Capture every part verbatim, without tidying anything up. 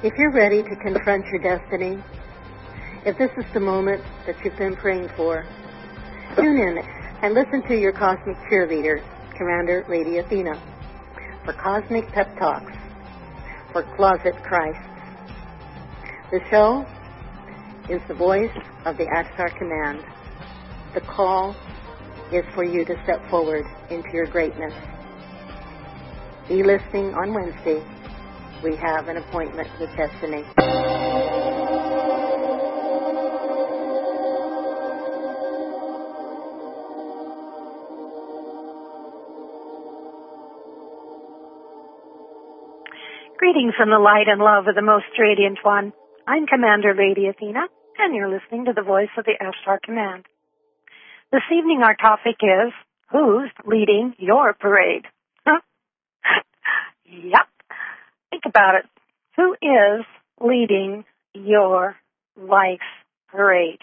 If you're ready to confront your destiny, if this is the moment that you've been praying for, tune in and listen to your cosmic cheerleader, Commander Lady Athena, for Cosmic Pep Talks for Closet Christ. The show is the voice of the Ashtar Command. The call is for you to step forward into your greatness. Be listening on Wednesday. We have an appointment with destiny. Greetings from the light and love of the most radiant one. I'm Commander Lady Athena, and you're listening to the voice of the Ashtar Command. This evening our topic is, who's leading your parade? Yep. Think about it. Who is leading your life's parade?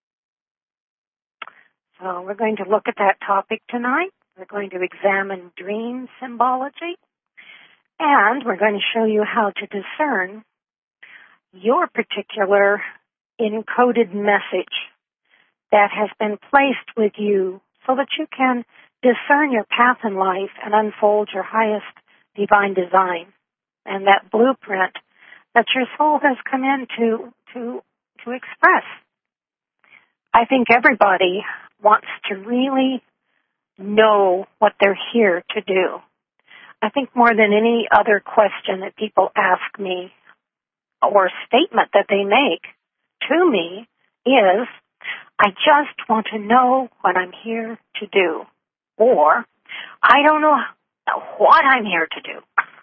So we're going to look at that topic tonight. We're going to examine dream symbology. And we're going to show you how to discern your particular encoded message that has been placed with you so that you can discern your path in life and unfold your highest divine design and that blueprint that your soul has come in to, to, to express. I think everybody wants to really know what they're here to do. I think more than any other question that people ask me or statement that they make to me is, I just want to know what I'm here to do. Or, I don't know what I'm here to do.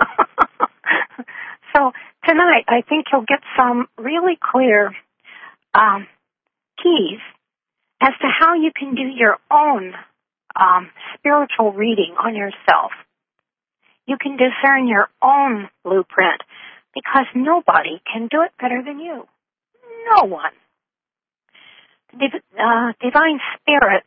So tonight, I think you'll get some really clear um, keys as to how you can do your own um, spiritual reading on yourself. You can discern your own blueprint because nobody can do it better than you. No one. The uh, Divine Spirit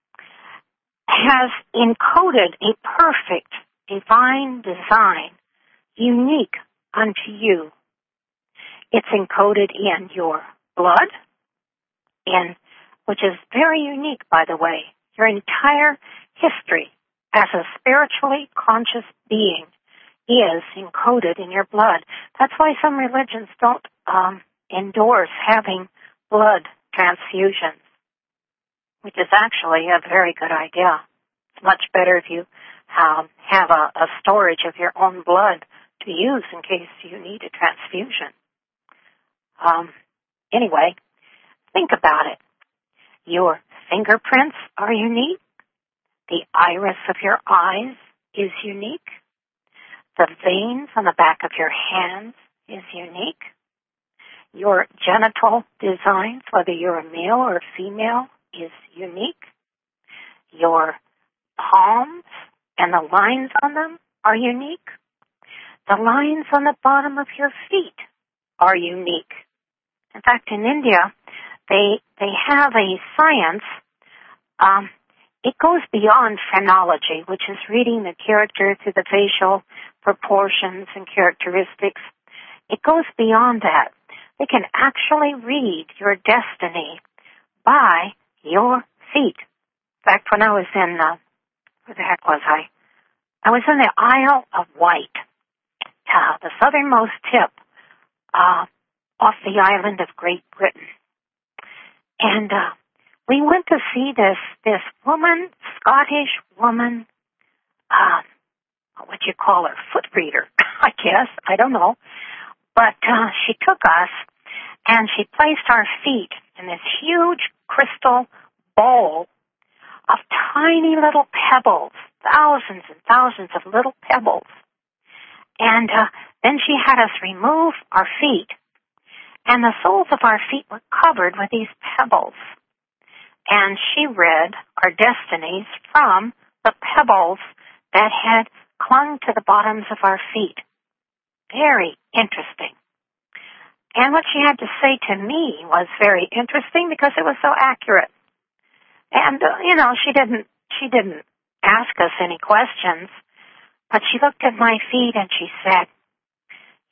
has encoded a perfect divine design unique unto you. It's encoded in your blood, in, which is very unique, by the way. Your entire history as a spiritually conscious being is encoded in your blood. That's why some religions don't um, endorse having blood transfusions, which is actually a very good idea. It's much better if you um, have a, a storage of your own blood to use in case you need a transfusion. Um, anyway, think about it. Your fingerprints are unique. The iris of your eyes is unique. The veins on the back of your hands is unique. Your genital designs, whether you're a male or female, is unique. Your palms and the lines on them are unique. The lines on the bottom of your feet are unique. In fact, in India, they they have a science. Um, It goes beyond phrenology, which is reading the character through the facial proportions and characteristics. It goes beyond that. They can actually read your destiny by your feet. In fact, when I was in, uh, where the heck was I? I was in the Isle of Wight, uh, the southernmost tip uh, off the island of Great Britain. And uh, we went to see this this woman, Scottish woman, uh, what would you call her, foot reader, I guess, I don't know. But uh, she took us and she placed our feet in this huge crystal bowl of tiny little pebbles, thousands and thousands of little pebbles. And uh, then she had us remove our feet, and the soles of our feet were covered with these pebbles. And she read our destinies from the pebbles that had clung to the bottoms of our feet. Very interesting. And what she had to say to me was very interesting because it was so accurate. And, uh, you know, she didn't, she didn't ask us any questions, but she looked at my feet and she said,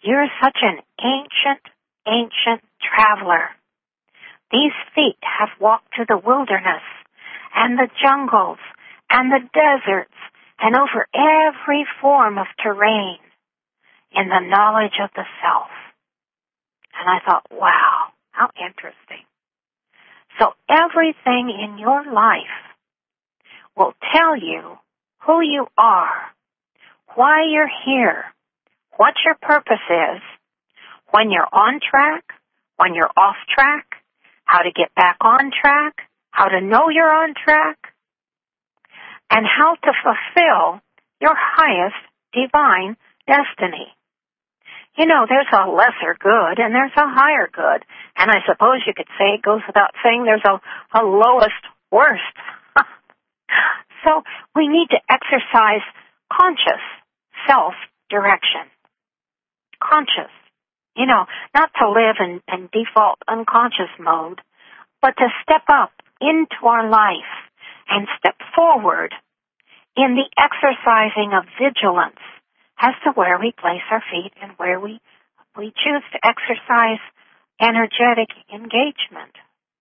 You're such an ancient, ancient traveler. These feet have walked through the wilderness and the jungles and the deserts and over every form of terrain in the knowledge of the self. And I thought, wow, how interesting. So everything in your life will tell you who you are, why you're here, what your purpose is, when you're on track, when you're off track, how to get back on track, how to know you're on track, and how to fulfill your highest divine destiny. You know, there's a lesser good and there's a higher good. And I suppose you could say, it goes without saying, there's a, a lowest worst. So we need to exercise conscious self-direction. Conscious. You know, not to live in, in default unconscious mode, but to step up into our life and step forward in the exercising of vigilance as to where we place our feet and where we, we choose to exercise energetic engagement.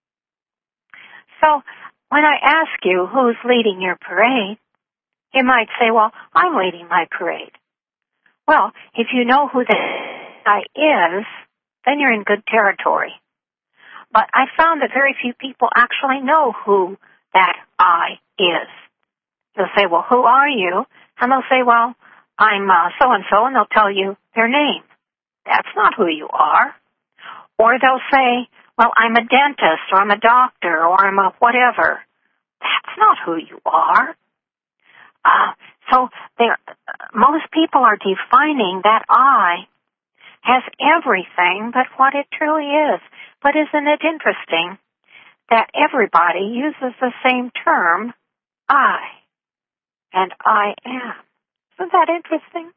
So when I ask you who's leading your parade, you might say, well, I'm leading my parade. Well, if you know who the I is, then you're in good territory. But I found that very few people actually know who that I is. They'll say, well, who are you? And they'll say, well, I'm uh, so-and-so, and they'll tell you their name. That's not who you are. Or they'll say, well, I'm a dentist, or I'm a doctor, or I'm a whatever. That's not who you are. Uh, so most people are defining that I as everything but what it truly is. But isn't it interesting that everybody uses the same term, I, and I am? Isn't that interesting?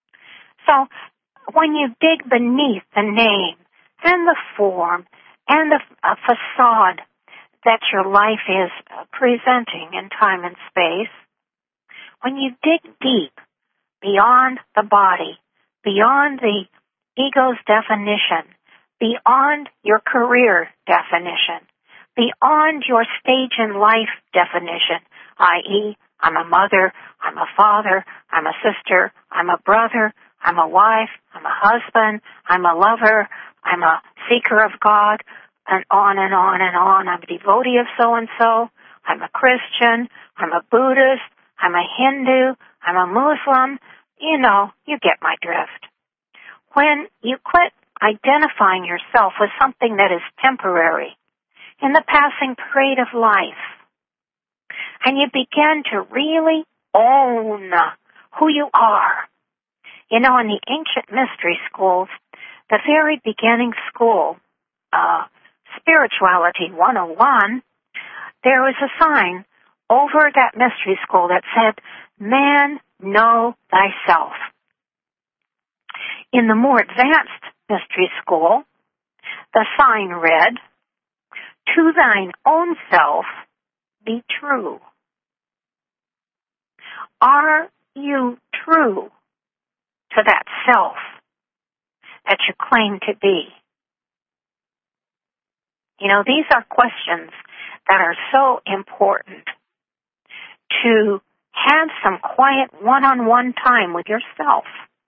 So when you dig beneath the name and the form and the uh, facade that your life is uh, presenting in time and space, when you dig deep beyond the body, beyond the ego's definition, beyond your career definition, beyond your stage in life definition, that is, I'm a mother, I'm a father, I'm a sister, I'm a brother, I'm a wife, I'm a husband, I'm a lover, I'm a seeker of God, and on and on and on. I'm a devotee of so-and-so, I'm a Christian, I'm a Buddhist, I'm a Hindu, I'm a Muslim. You know, you get my drift. When you quit identifying yourself with something that is temporary in the passing parade of life, and you begin to really own who you are. You know, in the ancient mystery schools, the very beginning school, uh, Spirituality one oh one, there was a sign over that mystery school that said, man, know thyself. In the more advanced mystery school, the sign read, to thine own self be true. Are you true to that self that you claim to be? You know, these are questions that are so important to have some quiet one-on-one time with yourself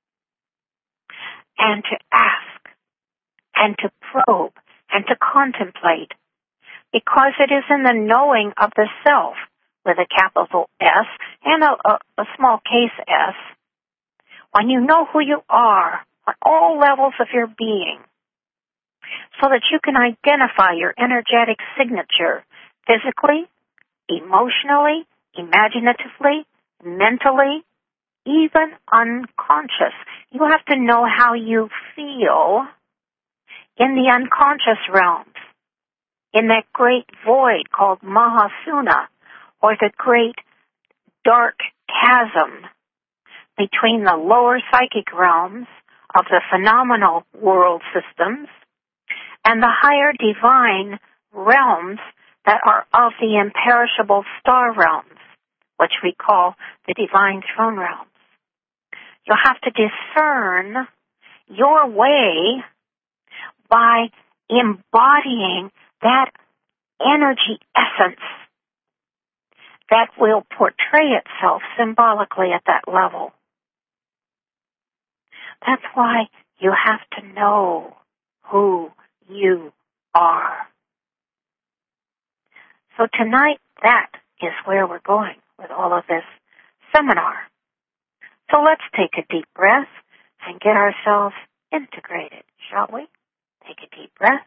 and to ask and to probe and to contemplate, because it is in the knowing of the self with a capital S and a, a, a small case s, when you know who you are on all levels of your being, so that you can identify your energetic signature physically, emotionally, imaginatively, mentally, even unconscious. You have to know how you feel in the unconscious realms, in that great void called Mahasuna, or the great dark chasm between the lower psychic realms of the phenomenal world systems and the higher divine realms that are of the imperishable star realms, which we call the divine throne realms. You'll have to discern your way by embodying that energy essence that will portray itself symbolically at that level. That's why you have to know who you are. So tonight, that is where we're going with all of this seminar. So let's take a deep breath and get ourselves integrated, shall we? Take a deep breath.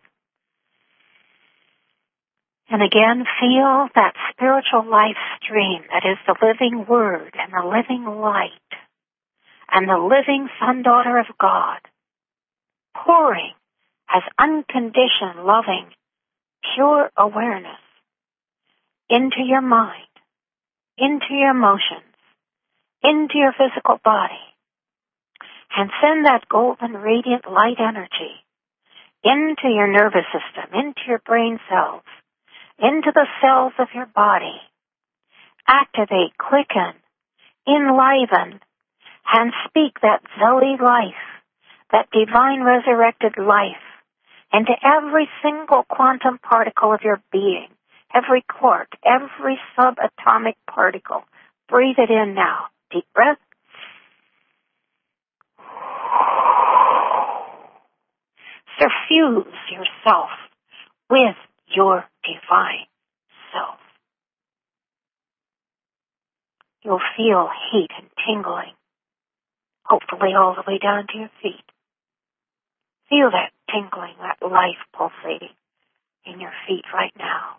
And again, feel that spiritual life stream that is the living Word and the living light and the living Son, Daughter of God, pouring as unconditioned, loving, pure awareness into your mind, into your emotions, into your physical body, and send that golden, radiant light energy into your nervous system, into your brain cells, into the cells of your body. Activate, quicken, enliven, and speak that Zoe life, that divine resurrected life, into every single quantum particle of your being, every quark, every subatomic particle. Breathe it in now. Deep breath. Suffuse yourself with your divine self. You'll feel heat and tingling, hopefully all the way down to your feet. Feel that tingling, that life pulsating in your feet right now.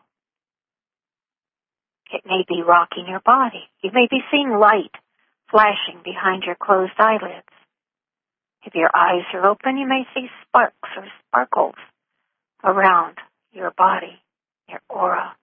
It may be rocking your body. You may be seeing light flashing behind your closed eyelids. If your eyes are open, you may see sparks or sparkles around your body, your aura.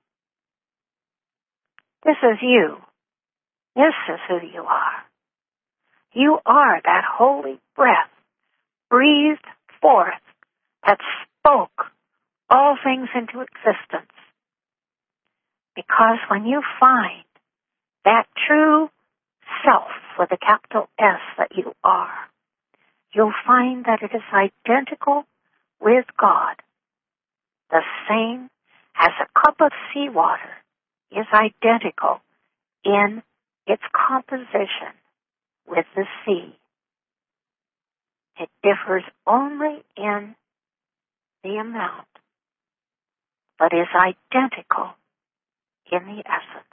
This is you. This is who you are. You are that holy breath breathed forth that spoke all things into existence. Because when you find that true self with a capital S that you are, you'll find that it is identical with God. The same as a cup of seawater is identical in its composition with the sea. It differs only in the amount, but is identical in the essence.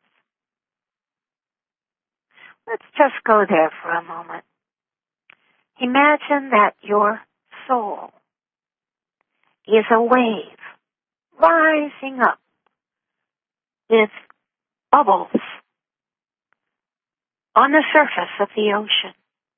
Let's just go there for a moment. Imagine that your soul is a wave rising up with bubbles on the surface of the ocean.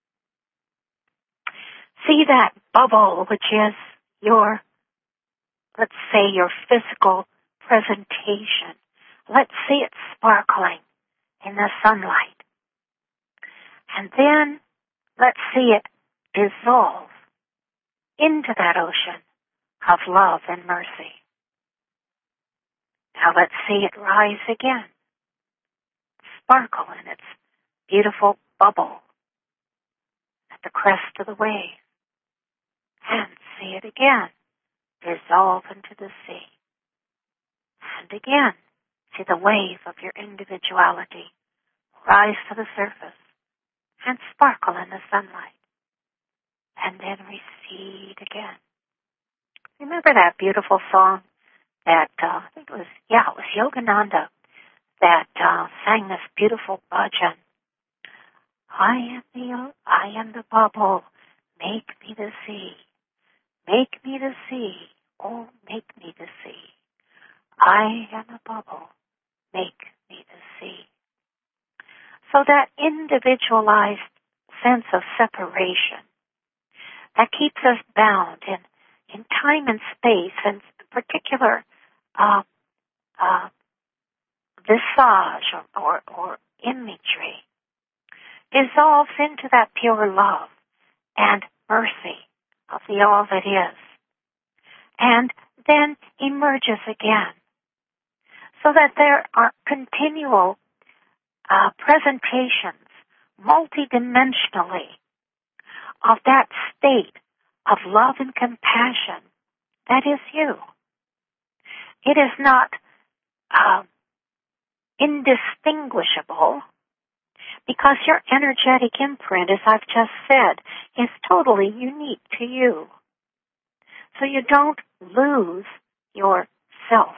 See that bubble, which is your, let's say, your physical presentation. Let's see it sparkling in the sunlight. And then let's see it dissolve into that ocean of love and mercy. Now let's see it rise again, sparkle in its beautiful bubble at the crest of the wave, and see it again dissolve into the sea. And again, see the wave of your individuality rise to the surface and sparkle in the sunlight, and then recede again. Remember that beautiful song that, uh, I think it was, yeah, it was Yogananda that uh, sang this beautiful bhajan. I am the, I am the bubble, make me the sea. Make me the sea, oh, make me the sea. I am a bubble, make me the sea. So that individualized sense of separation that keeps us bound in, in time and space and particular uh, uh, visage or, or, or imagery dissolves into that pure love and mercy of the all that is, and then emerges again, so that there are continual uh, presentations multidimensionally of that state of love and compassion. That is you. It is not uh, indistinguishable because your energetic imprint, as I've just said, is totally unique to you. So you don't lose yourself.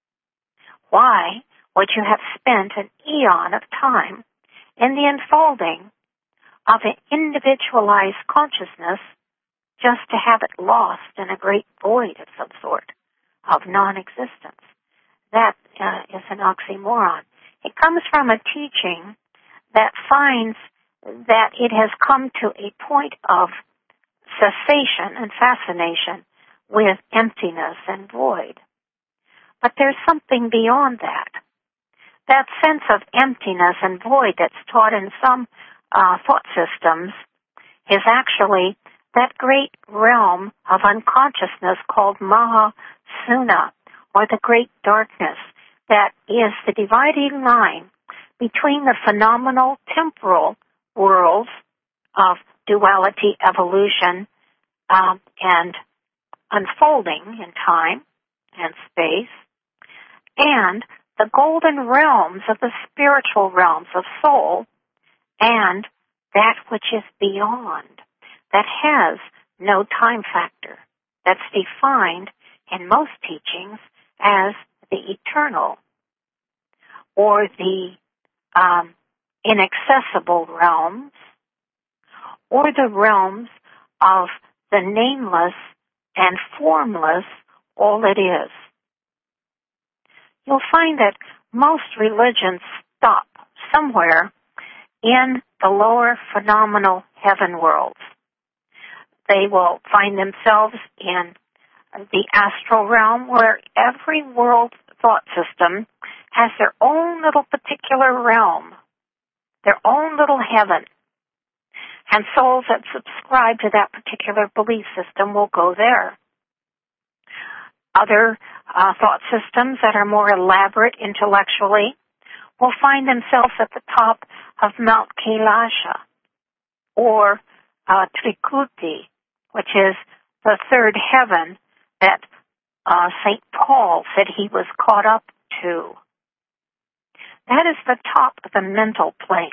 Why would you have spent an eon of time in the unfolding of an individualized consciousness just to have it lost in a great void of some sort of non-existence? That uh, is an oxymoron. It comes from a teaching that finds that it has come to a point of cessation and fascination with emptiness and void. But there's something beyond that. That sense of emptiness and void that's taught in some uh, thought systems is actually that great realm of unconsciousness called Mahasuna, or the great darkness, that is the dividing line between the phenomenal temporal worlds of duality, evolution, um, and unfolding in time and space, and the golden realms of the spiritual realms of soul, and that which is beyond, that has no time factor, that's defined in most teachings as the eternal, or the um, inaccessible realms, or the realms of the nameless and formless all it is. You'll find that most religions stop somewhere in the lower phenomenal heaven worlds. They will find themselves in the astral realm, where every world thought system has their own little particular realm, their own little heaven. And souls that subscribe to that particular belief system will go there. Other uh, thought systems that are more elaborate intellectually will find themselves at the top of Mount Kailasha, or uh, Trikuti, which is the third heaven that uh, Saint Paul said he was caught up to. That is the top of the mental plane.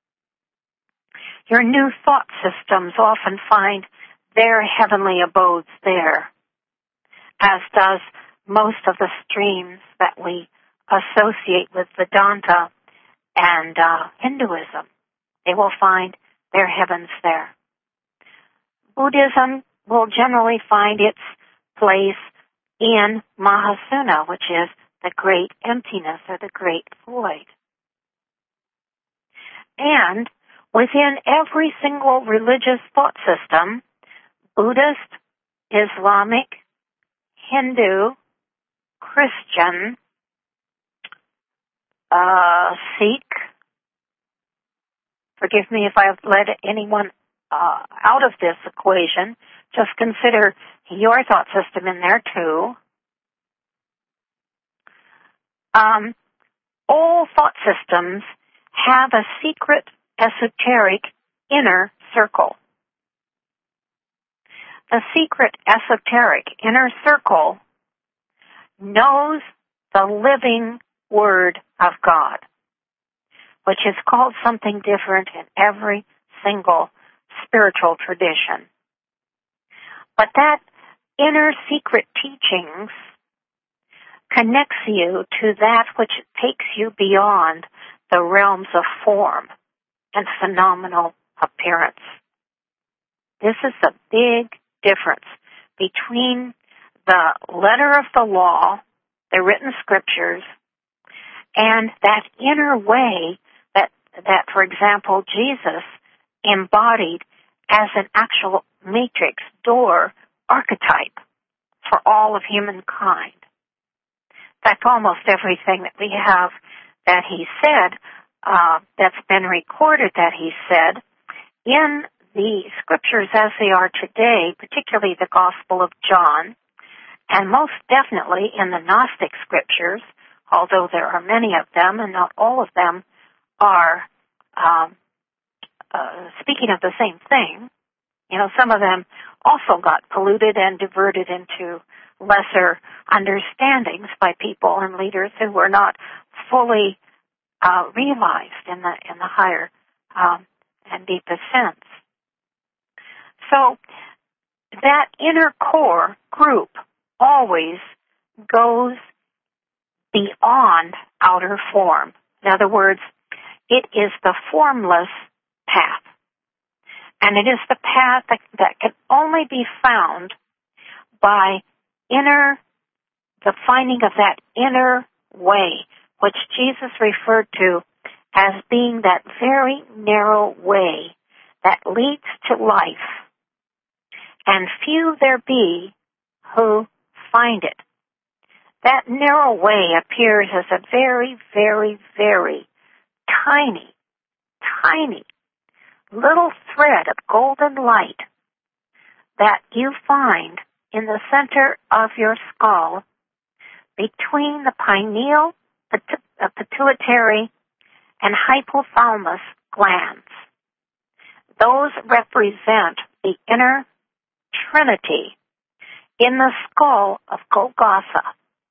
Your new thought systems often find their heavenly abodes there, as does most of the streams that we associate with Vedanta and uh, Hinduism. They will find their heavens there. Buddhism will generally find its place in Mahasuna, which is the great emptiness or the great void. And within every single religious thought system, Buddhist, Islamic, Hindu, Christian, uh, Sikh, forgive me if I've let anyone uh, out of this equation, just consider your thought system in there too. Um, all thought systems have a secret, esoteric inner circle. The secret, esoteric inner circle knows the living Word of God, which is called something different in every single spiritual tradition. But that inner secret teachings connects you to that which takes you beyond the realms of form and phenomenal appearance. This is a big difference between the letter of the law, the written scriptures, and that inner way that, that, for example, Jesus embodied as an actual matrix door archetype for all of humankind. In fact, almost everything that we have that he said, uh, that's been recorded that he said, in the scriptures as they are today, particularly the Gospel of John, and most definitely in the Gnostic scriptures, although there are many of them and not all of them are um, uh, speaking of the same thing You know, some of them also got polluted and diverted into lesser understandings by people and leaders who were not fully uh, realized in the in the higher um, and deepest sense. So that inner core group always goes beyond outer form. In other words, it is the formless path. And it is the path that, that can only be found by inner, the finding of that inner way, which Jesus referred to as being that very narrow way that leads to life. And few there be who find it. That narrow way appears as a very, very, very tiny, tiny little thread of golden light that you find in the center of your skull between the pineal, pituitary, and hypothalamus glands. Those represent the inner trinity in the skull of Golgotha.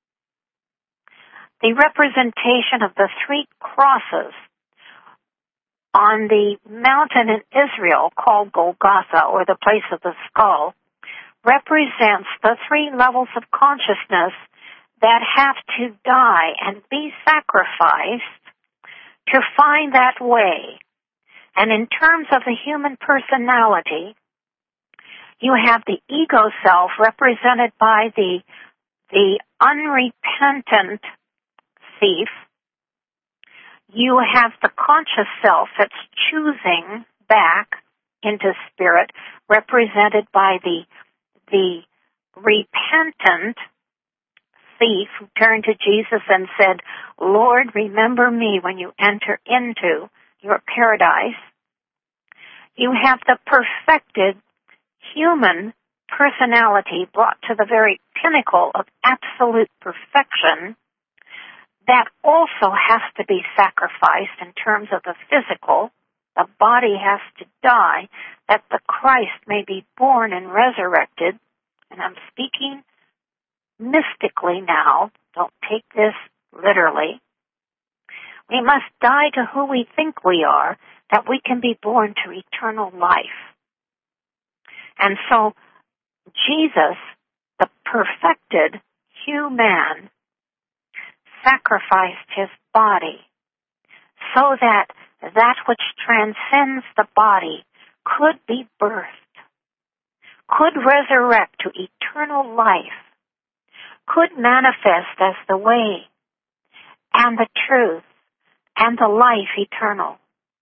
The representation of the three crosses on the mountain in Israel called Golgotha, or the place of the skull, represents the three levels of consciousness that have to die and be sacrificed to find that way. And in terms of the human personality, you have the ego self represented by the, the unrepentant thief. You have the conscious self that's choosing back into spirit, represented by the, the repentant thief who turned to Jesus and said, Lord, remember me when you enter into your paradise. You have the perfected human personality brought to the very pinnacle of absolute perfection that also has to be sacrificed in terms of the physical. The body has to die that the Christ may be born and resurrected. And I'm speaking mystically now. Don't take this literally. We must die to who we think we are, that we can be born to eternal life. And so Jesus, the perfected human, sacrificed his body so that that which transcends the body could be birthed, could resurrect to eternal life, could manifest as the way and the truth and the life eternal.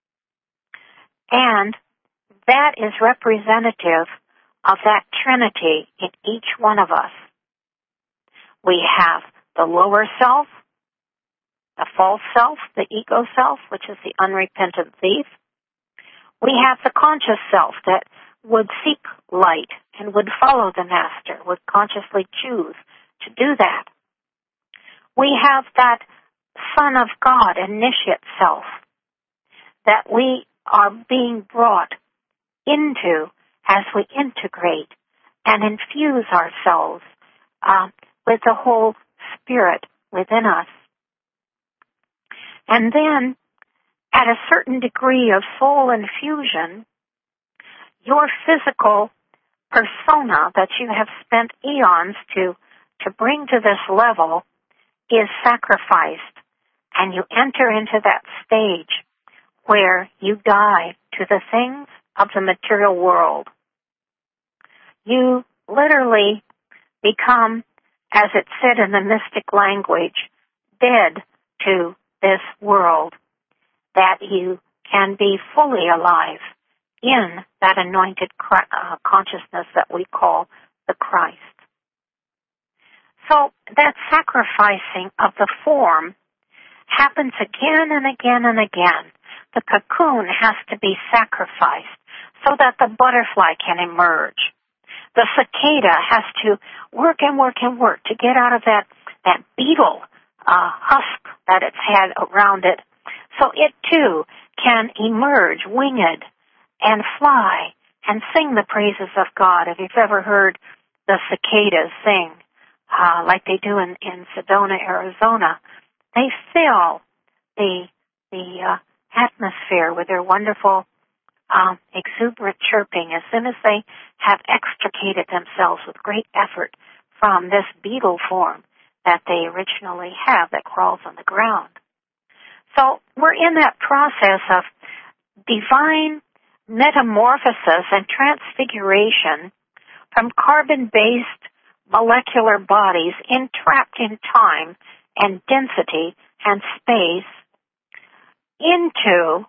And that is representative of that Trinity in each one of us. We have the lower self, the false self, the ego self, which is the unrepentant thief. We have the conscious self that would seek light and would follow the Master, would consciously choose to do that. We have that Son of God, initiate self, that we are being brought into as we integrate and infuse ourselves uh, with the whole Spirit within us. And then, at a certain degree of soul infusion, your physical persona that you have spent eons to, to bring to this level is sacrificed, and you enter into that stage where you die to the things of the material world. You literally become, as it said in the mystic language, dead to this world, that you can be fully alive in that anointed uh, consciousness that we call the Christ. So that sacrificing of the form happens again and again and again. The cocoon has to be sacrificed so that the butterfly can emerge. The cicada has to work and work and work to get out of that, that beetle uh, husk that it's had around it, so it too can emerge winged and fly and sing the praises of God. If you've ever heard the cicadas sing, uh, like they do in, in Sedona, Arizona, they fill the the uh, atmosphere with their wonderful um, exuberant chirping as soon as they have extricated themselves with great effort from this beetle form that they originally have that crawls on the ground. So we're in that process of divine metamorphosis and transfiguration from carbon-based molecular bodies entrapped in time and density and space into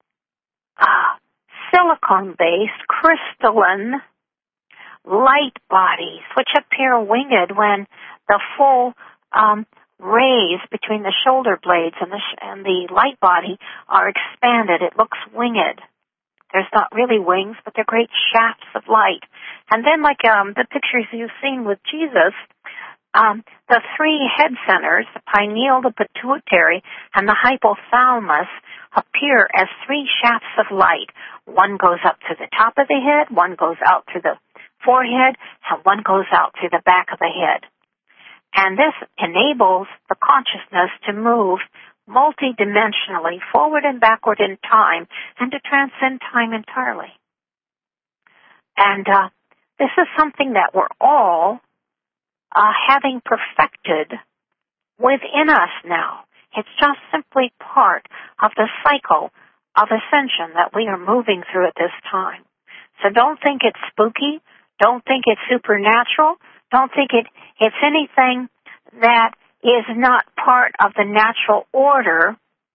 uh, silicon-based crystalline light bodies, which appear winged when the full um, rays between the shoulder blades and the, sh- and the light body are expanded. It looks winged. There's not really wings, but they're great shafts of light. And then, like um, the pictures you've seen with Jesus, um, the three head centers, the pineal, the pituitary, and the hypothalamus, appear as three shafts of light. One goes up to the top of the head, one goes out to the forehead, and one goes out to the back of the head. And this enables the consciousness to move multidimensionally, forward and backward in time, and to transcend time entirely. And uh, this is something that we're all uh, having perfected within us now. It's just simply part of the cycle of ascension that we are moving through at this time. So don't think it's spooky. Don't think it's supernatural. Don't think it, it's anything that is not part of the natural order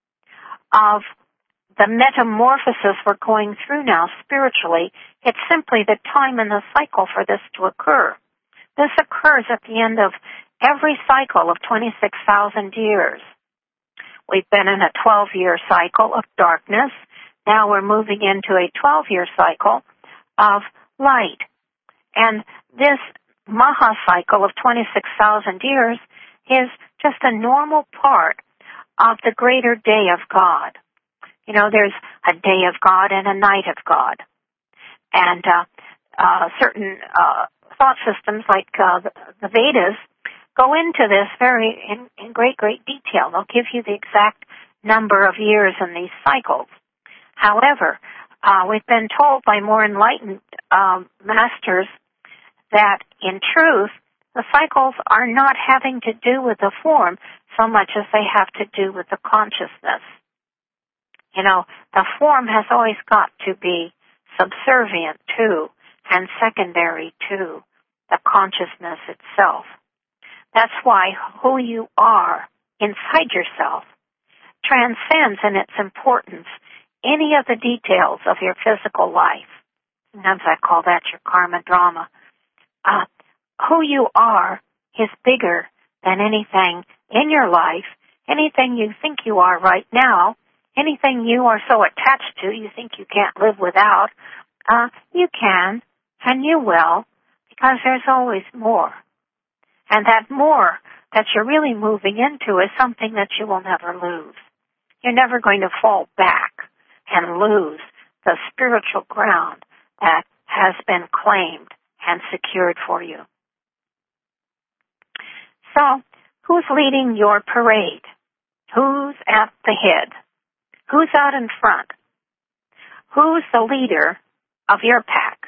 of the metamorphosis we're going through now spiritually. It's simply the time and the cycle for this to occur. This occurs at the end of every cycle of twenty-six thousand years. We've been in a twelve-year cycle of darkness. Now we're moving into a twelve-year cycle of light. And this Maha cycle of twenty-six thousand years is just a normal part of the greater day of God. You know, there's a day of God and a night of God. And uh, uh, certain uh, thought systems like uh, the, the Vedas go into this very in, in great, great detail. They'll give you the exact number of years in these cycles. However, uh, we've been told by more enlightened um, masters that, in truth, the cycles are not having to do with the form so much as they have to do with the consciousness. You know, the form has always got to be subservient to and secondary to the consciousness itself. That's why who you are inside yourself transcends in its importance any of the details of your physical life. Sometimes I call that your karma drama. Uh, who you are is bigger than anything in your life, anything you think you are right now, anything you are so attached to you think you can't live without. Uh, you can, and you will, because there's always more. And that more that you're really moving into is something that you will never lose. You're never going to fall back and lose the spiritual ground that has been claimed and secured for you. So, who's leading your parade? Who's at the head? Who's out in front? Who's the leader of your pack?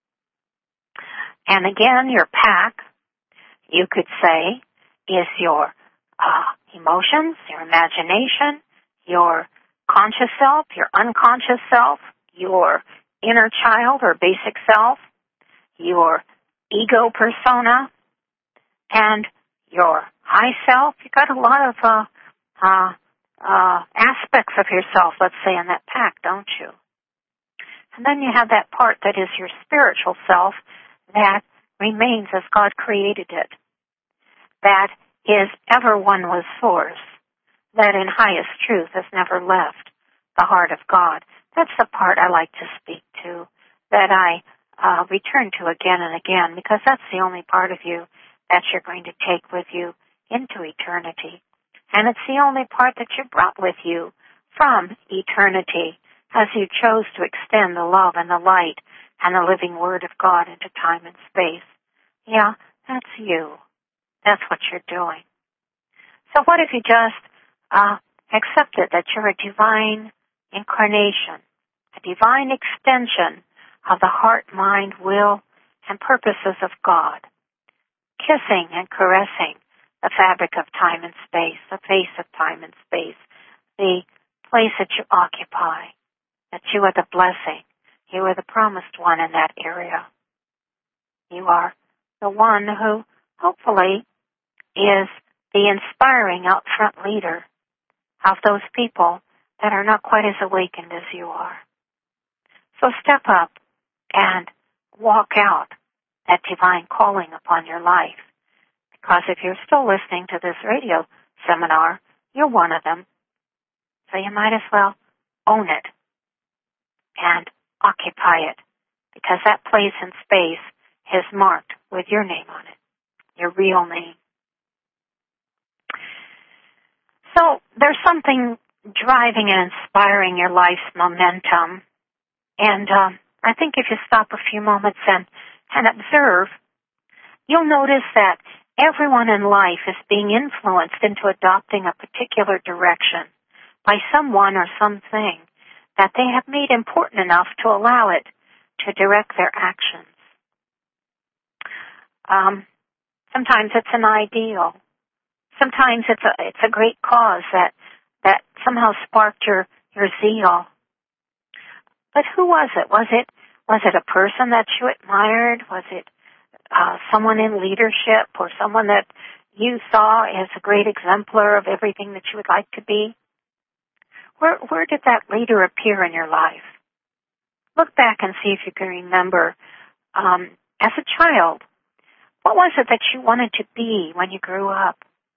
And again, your pack, you could say, is your uh, emotions, your imagination, your conscious self, your unconscious self, your inner child or basic self, your ego persona, and your high self. You've got a lot of uh, uh, uh, aspects of yourself, let's say, in that pack, don't you? And then you have that part that is your spiritual self that remains as God created it, that is ever one with Source, that in highest truth has never left the heart of God. That's the part I like to speak to, that I uh, return to again and again, because that's the only part of you that you're going to take with you into eternity. And it's the only part that you brought with you from eternity as you chose to extend the love and the light and the living Word of God into time and space. Yeah, that's you. That's what you're doing. So what if you just uh, accepted that you're a divine incarnation, a divine extension of the heart, mind, will, and purposes of God, kissing and caressing the fabric of time and space, the face of time and space, the place that you occupy, that you are the blessing, you are the promised one in that area. You are the one who, hopefully, is the inspiring out front leader of those people that are not quite as awakened as you are. So step up and walk out that divine calling upon your life. Because if you're still listening to this radio seminar, you're one of them. So you might as well own it and occupy it, because that place in space is marked with your name on it, your real name. So there's something driving and inspiring your life's momentum. And uh, I think if you stop a few moments and, and observe, you'll notice that everyone in life is being influenced into adopting a particular direction by someone or something that they have made important enough to allow it to direct their actions. Um, sometimes it's an ideal. Sometimes it's a it's a great cause that that somehow sparked your, your zeal. But who was it? Was it was it a person that you admired? Was it uh, someone in leadership, or someone that you saw as a great exemplar of everything that you would like to be? Where where did that leader appear in your life? Look back and see if you can remember, um, as a child, what was it that you wanted to be when you grew up?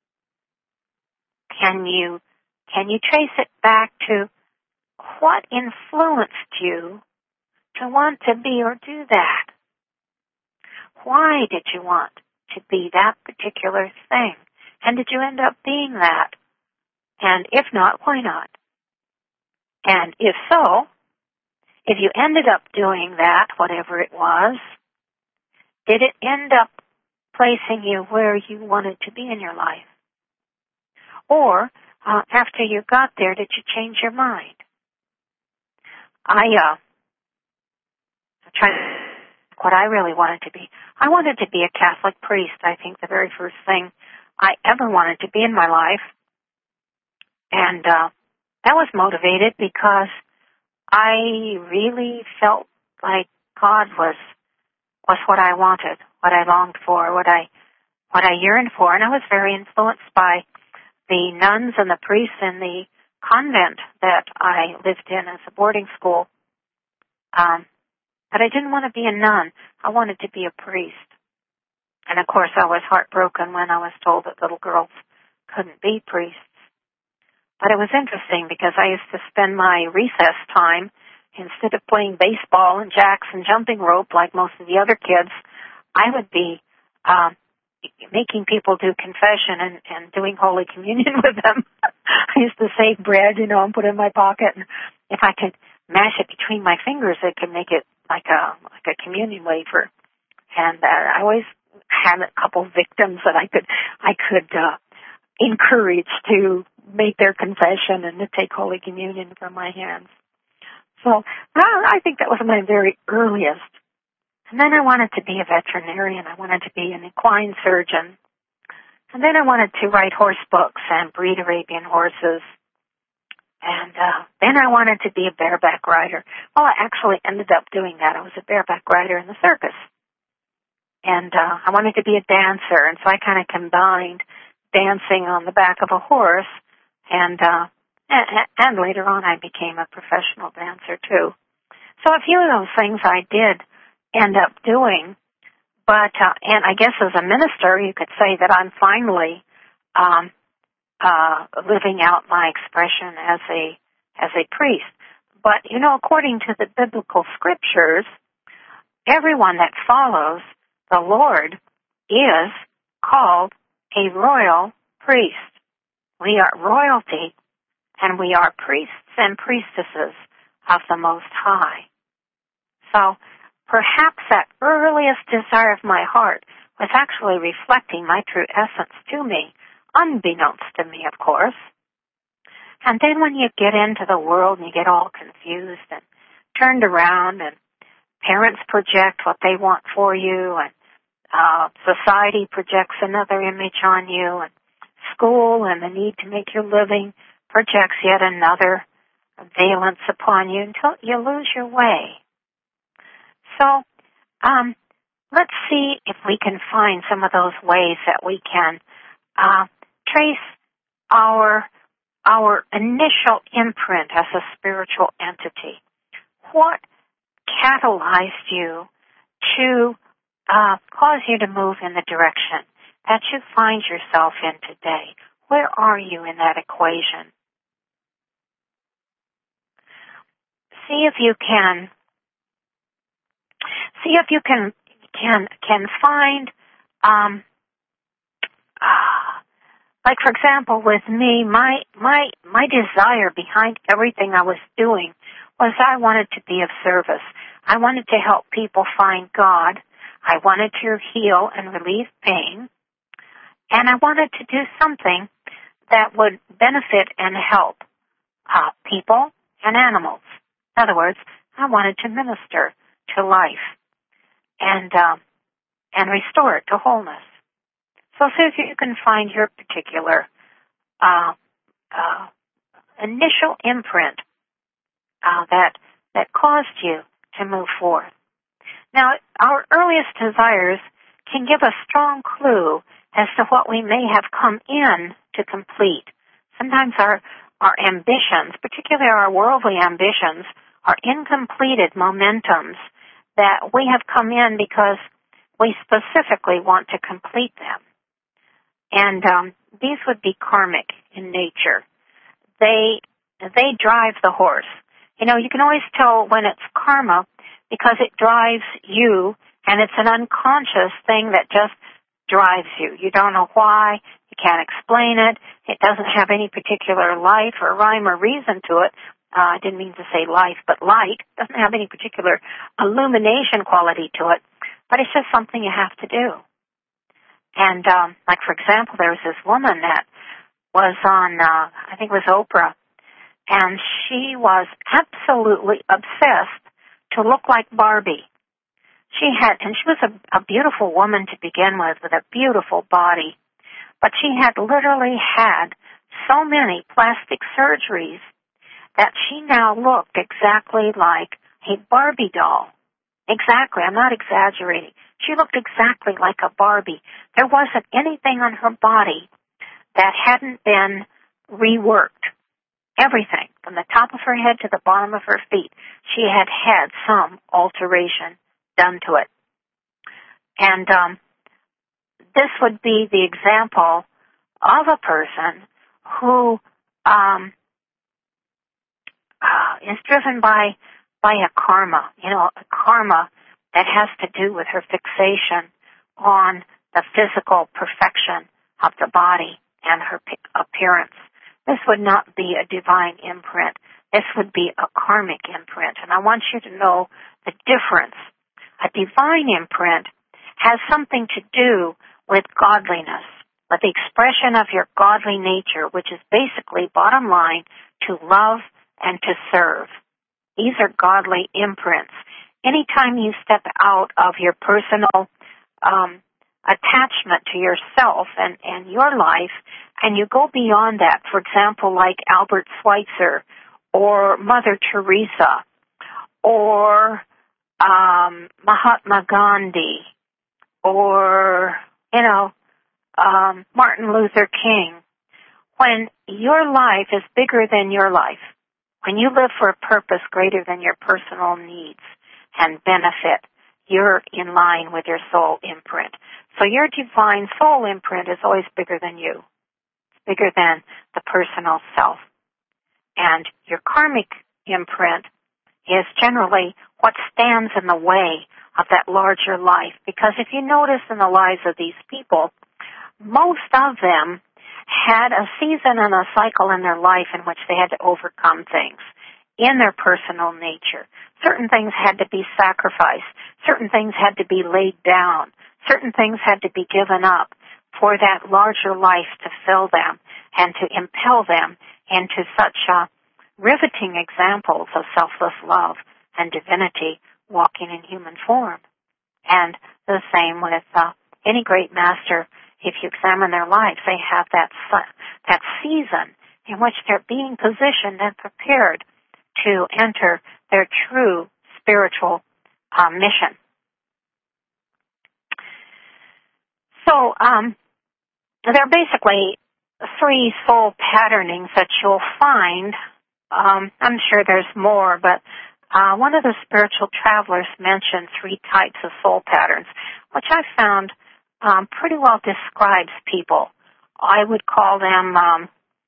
Can you can you trace it back to what influenced you to want to be or do that? Why did you want to be that particular thing? And did you end up being that? And if not, why not? And if so, if you ended up doing that, whatever it was, did it end up placing you where you wanted to be in your life? Or, uh, after you got there, did you change your mind? I, uh, tried what I really wanted to be. I wanted to be a Catholic priest. I think the very first thing I ever wanted to be in my life. And, uh, that was motivated because I really felt like God was, was what I wanted, what I longed for, what I, what I yearned for. And I was very influenced by the nuns and the priests in the convent that I lived in as a boarding school. Um, but I didn't want to be a nun. I wanted to be a priest. And of course I was heartbroken when I was told that little girls couldn't be priests. But it was interesting because I used to spend my recess time, instead of playing baseball and jacks and jumping rope like most of the other kids, I would be um, making people do confession and, and doing Holy Communion with them. I used to save bread, you know, and put it in my pocket. And if I could mash it between my fingers, it could make it like a like a communion wafer. And uh, I always had a couple victims that I could I could uh, encourage to make their confession and to take Holy Communion from my hands. So uh, I think that was my very earliest. And then I wanted to be a veterinarian. I wanted to be an equine surgeon. And then I wanted to write horse books and breed Arabian horses. And uh, then I wanted to be a bareback rider. Well, I actually ended up doing that. I was a bareback rider in the circus. And uh, I wanted to be a dancer. And so I kind of combined dancing on the back of a horse. And, uh, and, and later on I became a professional dancer, too. So a few of those things I did end up doing, but uh, and I guess as a minister, you could say that I'm finally um, uh, living out my expression as a as a priest. But you know, according to the biblical scriptures, everyone that follows the Lord is called a royal priest. We are royalty, and we are priests and priestesses of the Most High. So perhaps that earliest desire of my heart was actually reflecting my true essence to me, unbeknownst to me, of course. And then when you get into the world and you get all confused and turned around, and parents project what they want for you, and uh, society projects another image on you, and school and the need to make your living projects yet another valence upon you until you lose your way. So, um, let's see if we can find some of those ways that we can uh, trace our our initial imprint as a spiritual entity. What catalyzed you to uh, cause you to move in the direction that you find yourself in today? Where are you in that equation? See if you can. See if you can can can find. Um, uh, like for example, with me, my my my desire behind everything I was doing was I wanted to be of service. I wanted to help people find God. I wanted to heal and relieve pain. And I wanted to do something that would benefit and help uh, people and animals. In other words, I wanted to minister to life and uh, and restore it to wholeness. So see if you can find your particular uh, uh, initial imprint uh, that that caused you to move forth. Now, our earliest desires can give a strong clue as to what we may have come in to complete. Sometimes our our ambitions, particularly our worldly ambitions, are incompleted momentums that we have come in because we specifically want to complete them. And um, these would be karmic in nature. They they drive the horse. You know, you can always tell when it's karma because it drives you, and it's an unconscious thing that just drives you. You don't know why. You can't explain it. It doesn't have any particular life or rhyme or reason to it. Uh, I didn't mean to say life, but light. It doesn't have any particular illumination quality to it, but it's just something you have to do. And, um, like, for example, there was this woman that was on, uh, I think it was Oprah, and she was absolutely obsessed to look like Barbie. She had, and she was a, a beautiful woman to begin with, with a beautiful body, but she had literally had so many plastic surgeries that she now looked exactly like a Barbie doll. Exactly, I'm not exaggerating. She looked exactly like a Barbie. There wasn't anything on her body that hadn't been reworked. Everything, from the top of her head to the bottom of her feet, she had had some alteration done to it. And um, this would be the example of a person who um, uh, is driven by by a karma, you know, a karma that has to do with her fixation on the physical perfection of the body and her appearance. This would not be a divine imprint. This would be a karmic imprint. And I want you to know the difference. A divine imprint has something to do with godliness, with the expression of your godly nature, which is basically, bottom line, to love and to serve. These are godly imprints. Anytime you step out of your personal um, attachment to yourself and, and your life, and you go beyond that, for example, like Albert Schweitzer or Mother Teresa or um, Mahatma Gandhi or, you know, um, Martin Luther King, when your life is bigger than your life, when you live for a purpose greater than your personal needs and benefit, you're in line with your soul imprint. So your divine soul imprint is always bigger than you. It's bigger than the personal self. And your karmic imprint is generally what stands in the way of that larger life. Because if you notice in the lives of these people, most of them had a season and a cycle in their life in which they had to overcome things. in their personal nature. Certain things had to be sacrificed. Certain things had to be laid down. Certain things had to be given up for that larger life to fill them and to impel them into such uh, riveting examples of selfless love and divinity walking in human form. And the same with uh, any great master. If you examine their lives, they have that that season in which they're being positioned and prepared to enter their true spiritual uh, mission. So um, there are basically three soul patternings that you'll find. Um, I'm sure there's more, but uh, one of the spiritual travelers mentioned three types of soul patterns, which I found um, pretty well describes people. I would call them um,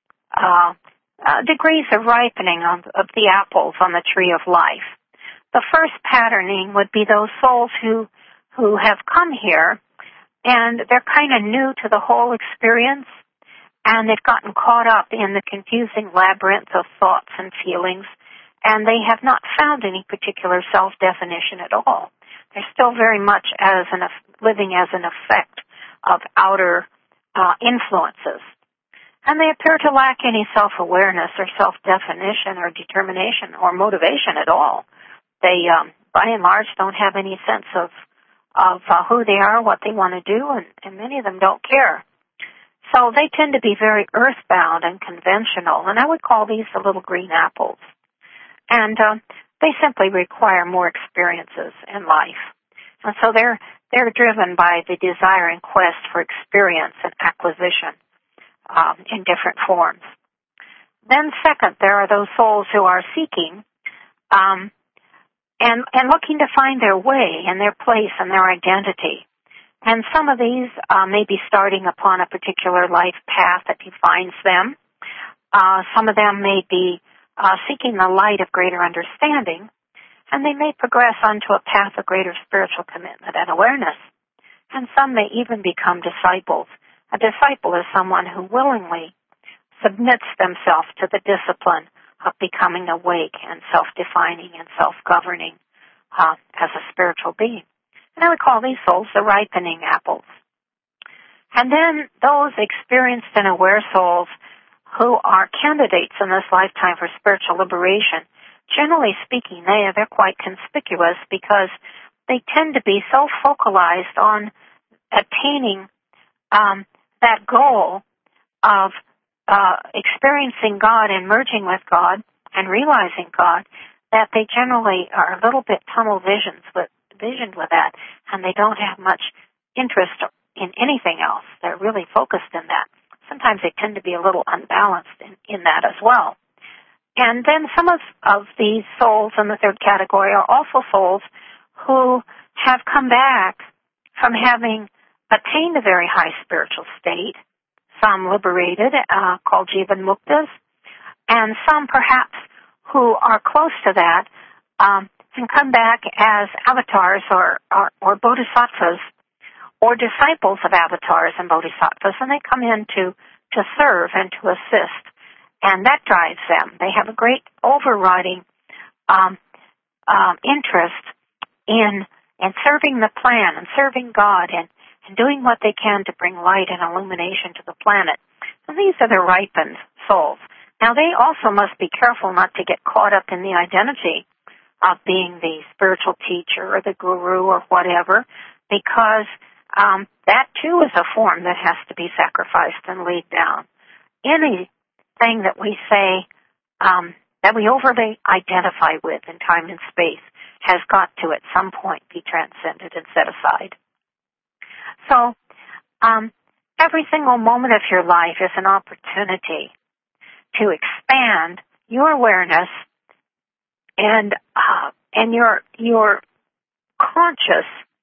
uh, uh, degrees of ripening of, of the apples on the tree of life. The first patterning would be those souls who who have come here, and they're kind of new to the whole experience, and they've gotten caught up in the confusing labyrinth of thoughts and feelings, and they have not found any particular self-definition at all. They're still very much as an, living as an effect of outer uh, influences. And they appear to lack any self-awareness or self-definition or determination or motivation at all. They, um, by and large, don't have any sense of, of uh, who they are, what they want to do, and, and many of them don't care. So they tend to be very earthbound and conventional, and I would call these the little green apples. And uh, they simply require more experiences in life. And so they're they're driven by the desire and quest for experience and acquisition um, in different forms. Then second, there are those souls who are seeking um, and, and looking to find their way and their place and their identity. And some of these uh, may be starting upon a particular life path that defines them. Uh, some of them may be uh, seeking the light of greater understanding, and they may progress onto a path of greater spiritual commitment and awareness. And some may even become disciples. A disciple is someone who willingly submits themselves to the discipline of becoming awake and self-defining and self-governing uh, as a spiritual being. And I would call these souls the ripening apples. And then those experienced and aware souls who are candidates in this lifetime for spiritual liberation, generally speaking, they are they're quite conspicuous because they tend to be so focalized on attaining um, that goal of uh, experiencing God and merging with God and realizing God that they generally are a little bit tunnel visions with visioned with that, and they don't have much interest in anything else. They're really focused in that. Sometimes they tend to be a little unbalanced in, in that as well. And then some of, of these souls in the third category are also souls who have come back from having attained a very high spiritual state, some liberated, uh, called Jivan Muktas, and some perhaps who are close to that, um, and come back as avatars or, or, or bodhisattvas or disciples of avatars and bodhisattvas, and they come in to, to serve and to assist, and that drives them. They have a great overriding um, um, interest in in serving the plan and serving God and, and doing what they can to bring light and illumination to the planet. And these are the ripened souls. Now, they also must be careful not to get caught up in the identity of being the spiritual teacher or the guru or whatever, because um, that too is a form that has to be sacrificed and laid down. Anything that we say um, that we overly identify with in time and space has got to at some point be transcended and set aside. So um, every single moment of your life is an opportunity to expand your awareness and uh, and your your conscious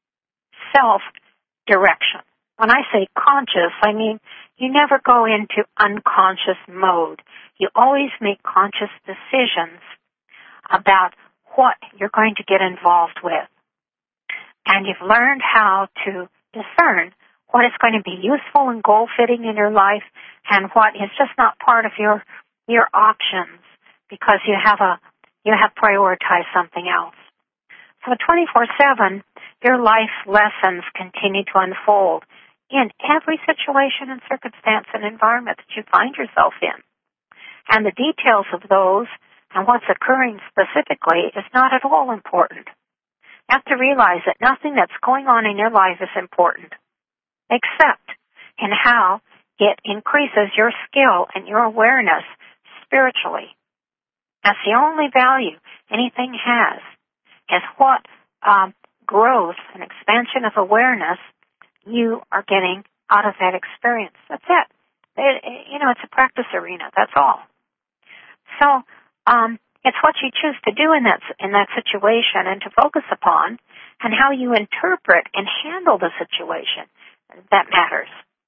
self-direction. When I say conscious, I mean you never go into unconscious mode. You always make conscious decisions about what you're going to get involved with. And you've learned how to discern what is going to be useful and goal-fitting in your life and what is just not part of your your options, because you have a you have prioritized something else. So twenty-four seven, your life lessons continue to unfold in every situation and circumstance and environment that you find yourself in. And the details of those and what's occurring specifically is not at all important. You have to realize that nothing that's going on in your life is important, except in how it increases your skill and your awareness spiritually. That's the only value anything has, is what um, growth and expansion of awareness you are getting out of that experience. That's it. it, it you know, it's a practice arena. That's all. So um, it's what you choose to do in that in that situation and to focus upon, and how you interpret and handle the situation that matters.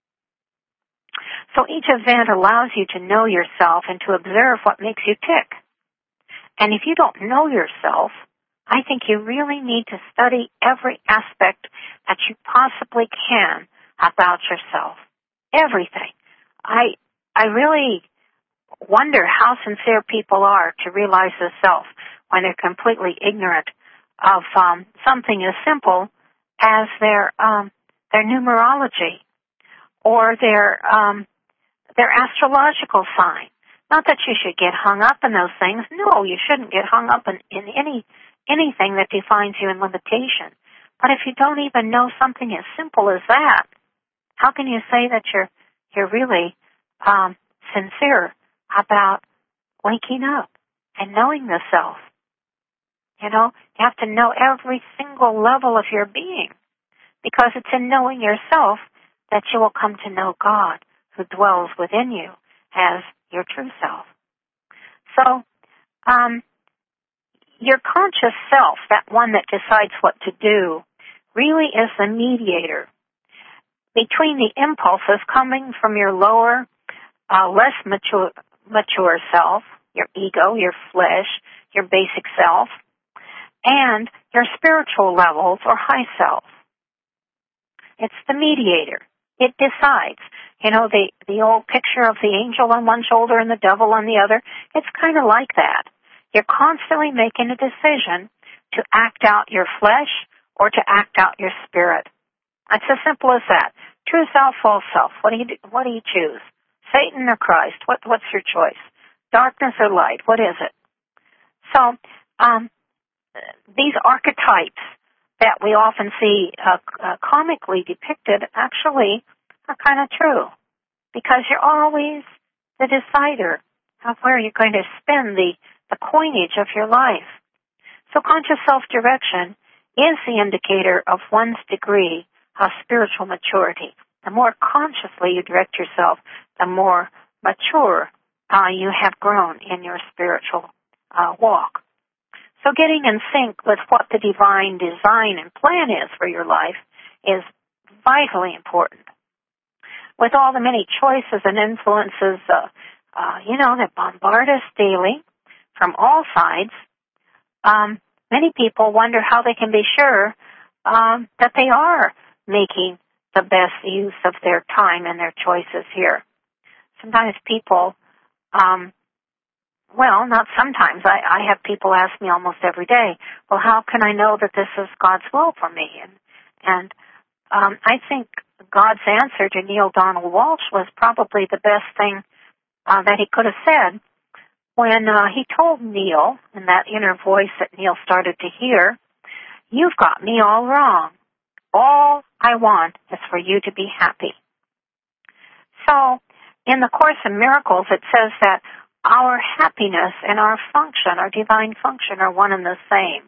So each event allows you to know yourself and to observe what makes you tick. And if you don't know yourself, I think you really need to study every aspect that you possibly can about yourself. Everything. I I really wonder how sincere people are to realize the self when they're completely ignorant of um, something as simple as their um, their numerology or their um, their astrological sign. Not that you should get hung up in those things. No, you shouldn't get hung up in, in any anything that defines you in limitation. But if you don't even know something as simple as that, how can you say that you're you're really um, sincere about waking up and knowing the self? You know, you have to know every single level of your being, because it's in knowing yourself that you will come to know God, who dwells within you as your true self. So, um, your conscious self, that one that decides what to do, really is the mediator between the impulses coming from your lower, uh, less mature, mature self, your ego, your flesh, your basic self, and your spiritual levels or high self. It's the mediator. It decides. You know, the, the old picture of the angel on one shoulder and the devil on the other, it's kind of like that. You're constantly making a decision to act out your flesh or to act out your spirit. It's as simple as that. True self, false self. What do you do, what do you choose? Satan or Christ? What what's your choice? Darkness or light? What is it? So, um, these archetypes that we often see uh, uh, comically depicted actually are kind of true, because you're always the decider of where you're going to spend the, the coinage of your life. So conscious self-direction is the indicator of one's degree of spiritual maturity. The more consciously you direct yourself, the more mature uh, you have grown in your spiritual uh, walk. So getting in sync with what the divine design and plan is for your life is vitally important. With all the many choices and influences, uh, uh, you know, that bombard us daily from all sides, um, many people wonder how they can be sure um, that they are making the best use of their time and their choices here. Sometimes people, um, well, not sometimes. I, I have people ask me almost every day, well, how can I know that this is God's will for me? And, and um, I think God's answer to Neale Donald Walsch was probably the best thing uh, that he could have said when uh, he told Neale, in that inner voice that Neale started to hear, you've got me all wrong. All I want is for you to be happy. So, in the Course in Miracles, it says that our happiness and our function, our divine function, are one and the same.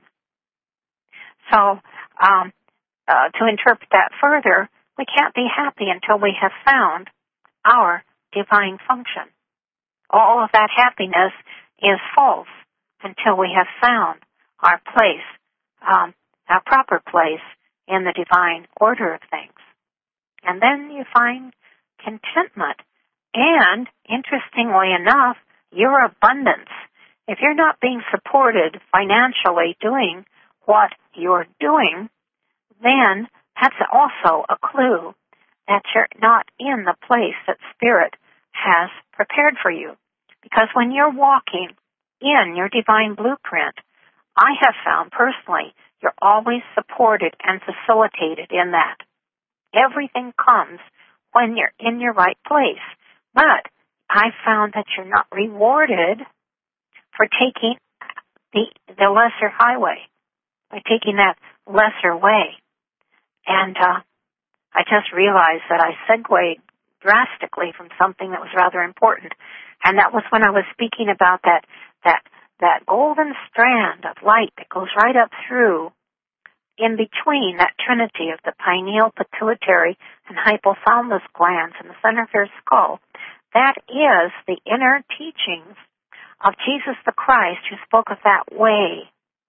So, um, uh, to interpret that further, we can't be happy until we have found our divine function. All of that happiness is false until we have found our place, um, our proper place in the divine order of things. And then you find contentment and, interestingly enough, your abundance. If you're not being supported financially doing what you're doing, then that's also a clue that you're not in the place that Spirit has prepared for you. Because when you're walking in your divine blueprint, I have found personally you're always supported and facilitated in that. Everything comes when you're in your right place. But I found that you're not rewarded for taking the, the lesser highway, by taking that lesser way. And uh, I just realized that I segued drastically from something that was rather important. And that was when I was speaking about that that that golden strand of light that goes right up through, in between that trinity of the pineal, pituitary, and hypothalamus glands in the center of your skull. That is the inner teachings of Jesus the Christ, who spoke of that way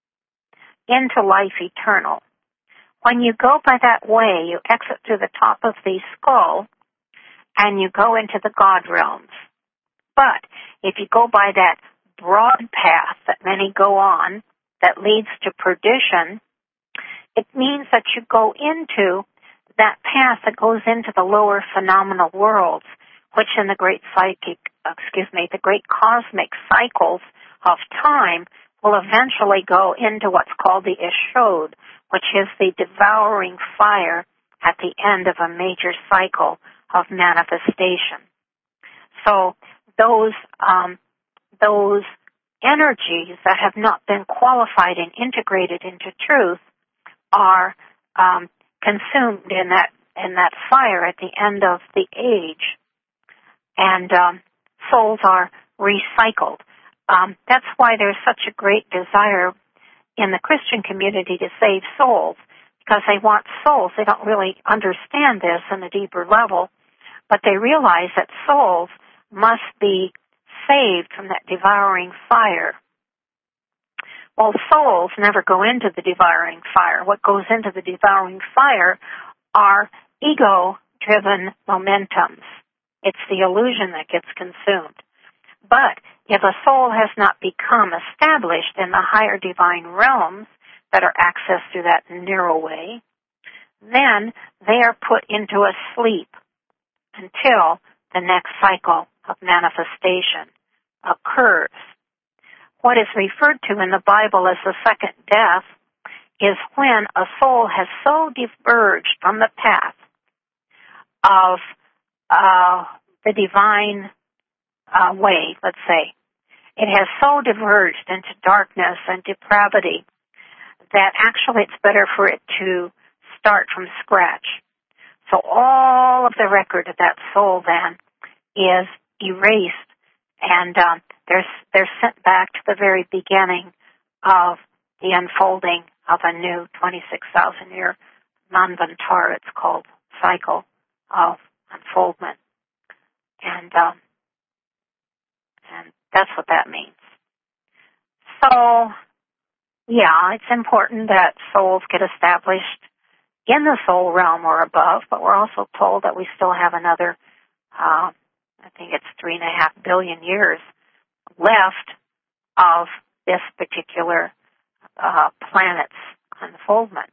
into life eternal. When you go by that way, you exit through the top of the skull, and you go into the God realms. But if you go by that broad path that many go on, that leads to perdition, it means that you go into that path that goes into the lower phenomenal worlds, which in the great psychic, excuse me, the great cosmic cycles of time will eventually go into what's called the Eshod, which is the devouring fire at the end of a major cycle of manifestation. So those um, those energies that have not been qualified and integrated into truth are um, consumed in that in that fire at the end of the age, and um, souls are recycled. Um, that's why there's such a great desire in the Christian community to save souls, because they want souls. They don't really understand this on a deeper level, but they realize that souls must be saved from that devouring fire. Well, souls never go into the devouring fire. What goes into the devouring fire are ego-driven momentums. It's the illusion that gets consumed. But if a soul has not become established in the higher divine realms that are accessed through that narrow way, then they are put into a sleep until the next cycle of manifestation occurs. What is referred to in the Bible as the second death is when a soul has so diverged from the path of uh, the divine uh, way, let's say. It has so diverged into darkness and depravity that actually it's better for it to start from scratch. So all of the record of that soul then is erased, and um, they're, they're sent back to the very beginning of the unfolding of a new twenty-six thousand year Manvantar, it's called, cycle of unfoldment. And, um, and that's what that means. So, yeah, it's important that souls get established in the soul realm or above, but we're also told that we still have another, uh, I think it's three and a half billion years left of this particular uh, planet's unfoldment.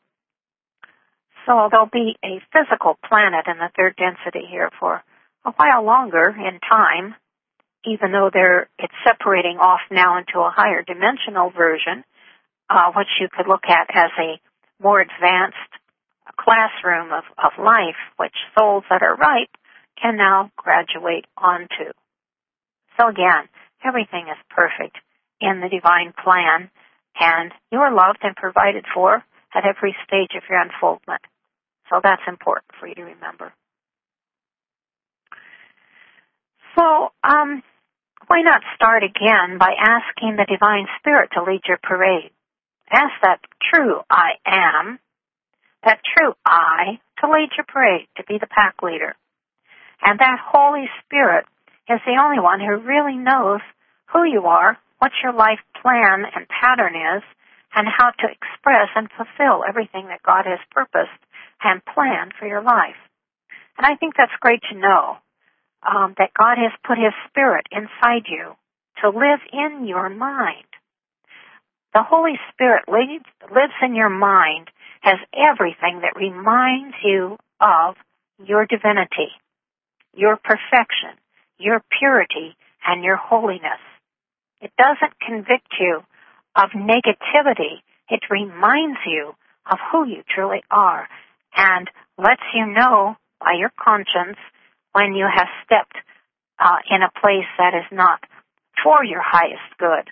So there'll be a physical planet in the third density here for a while longer in time, even though they're, it's separating off now into a higher dimensional version, uh, which you could look at as a more advanced classroom of, of life, which souls that are ripe can now graduate onto. So again, everything is perfect in the divine plan, and you are loved and provided for at every stage of your unfoldment. So that's important for you to remember. So, um, why not start again by asking the Divine Spirit to lead your parade? Ask that true I am, that true I, to lead your parade, to be the pack leader. And that Holy Spirit is the only one who really knows who you are, what your life plan and pattern is, and how to express and fulfill everything that God has purposed and planned for your life. And I think that's great to know, um, that God has put His Spirit inside you to live in your mind. The Holy Spirit lives, lives in your mind, has everything that reminds you of your divinity, your perfection, your purity, and your holiness. It doesn't convict you of negativity. It reminds you of who you truly are and lets you know by your conscience when you have stepped uh, in a place that is not for your highest good.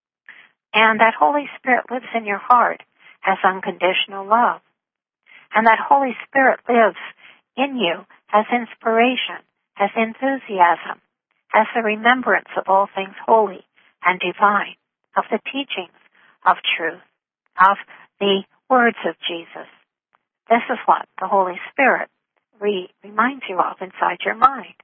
And that Holy Spirit lives in your heart as unconditional love. And that Holy Spirit lives in you as inspiration, as enthusiasm, as the remembrance of all things holy and divine, of the teachings of truth, of the words of Jesus. This is what the Holy Spirit re- reminds you of inside your mind.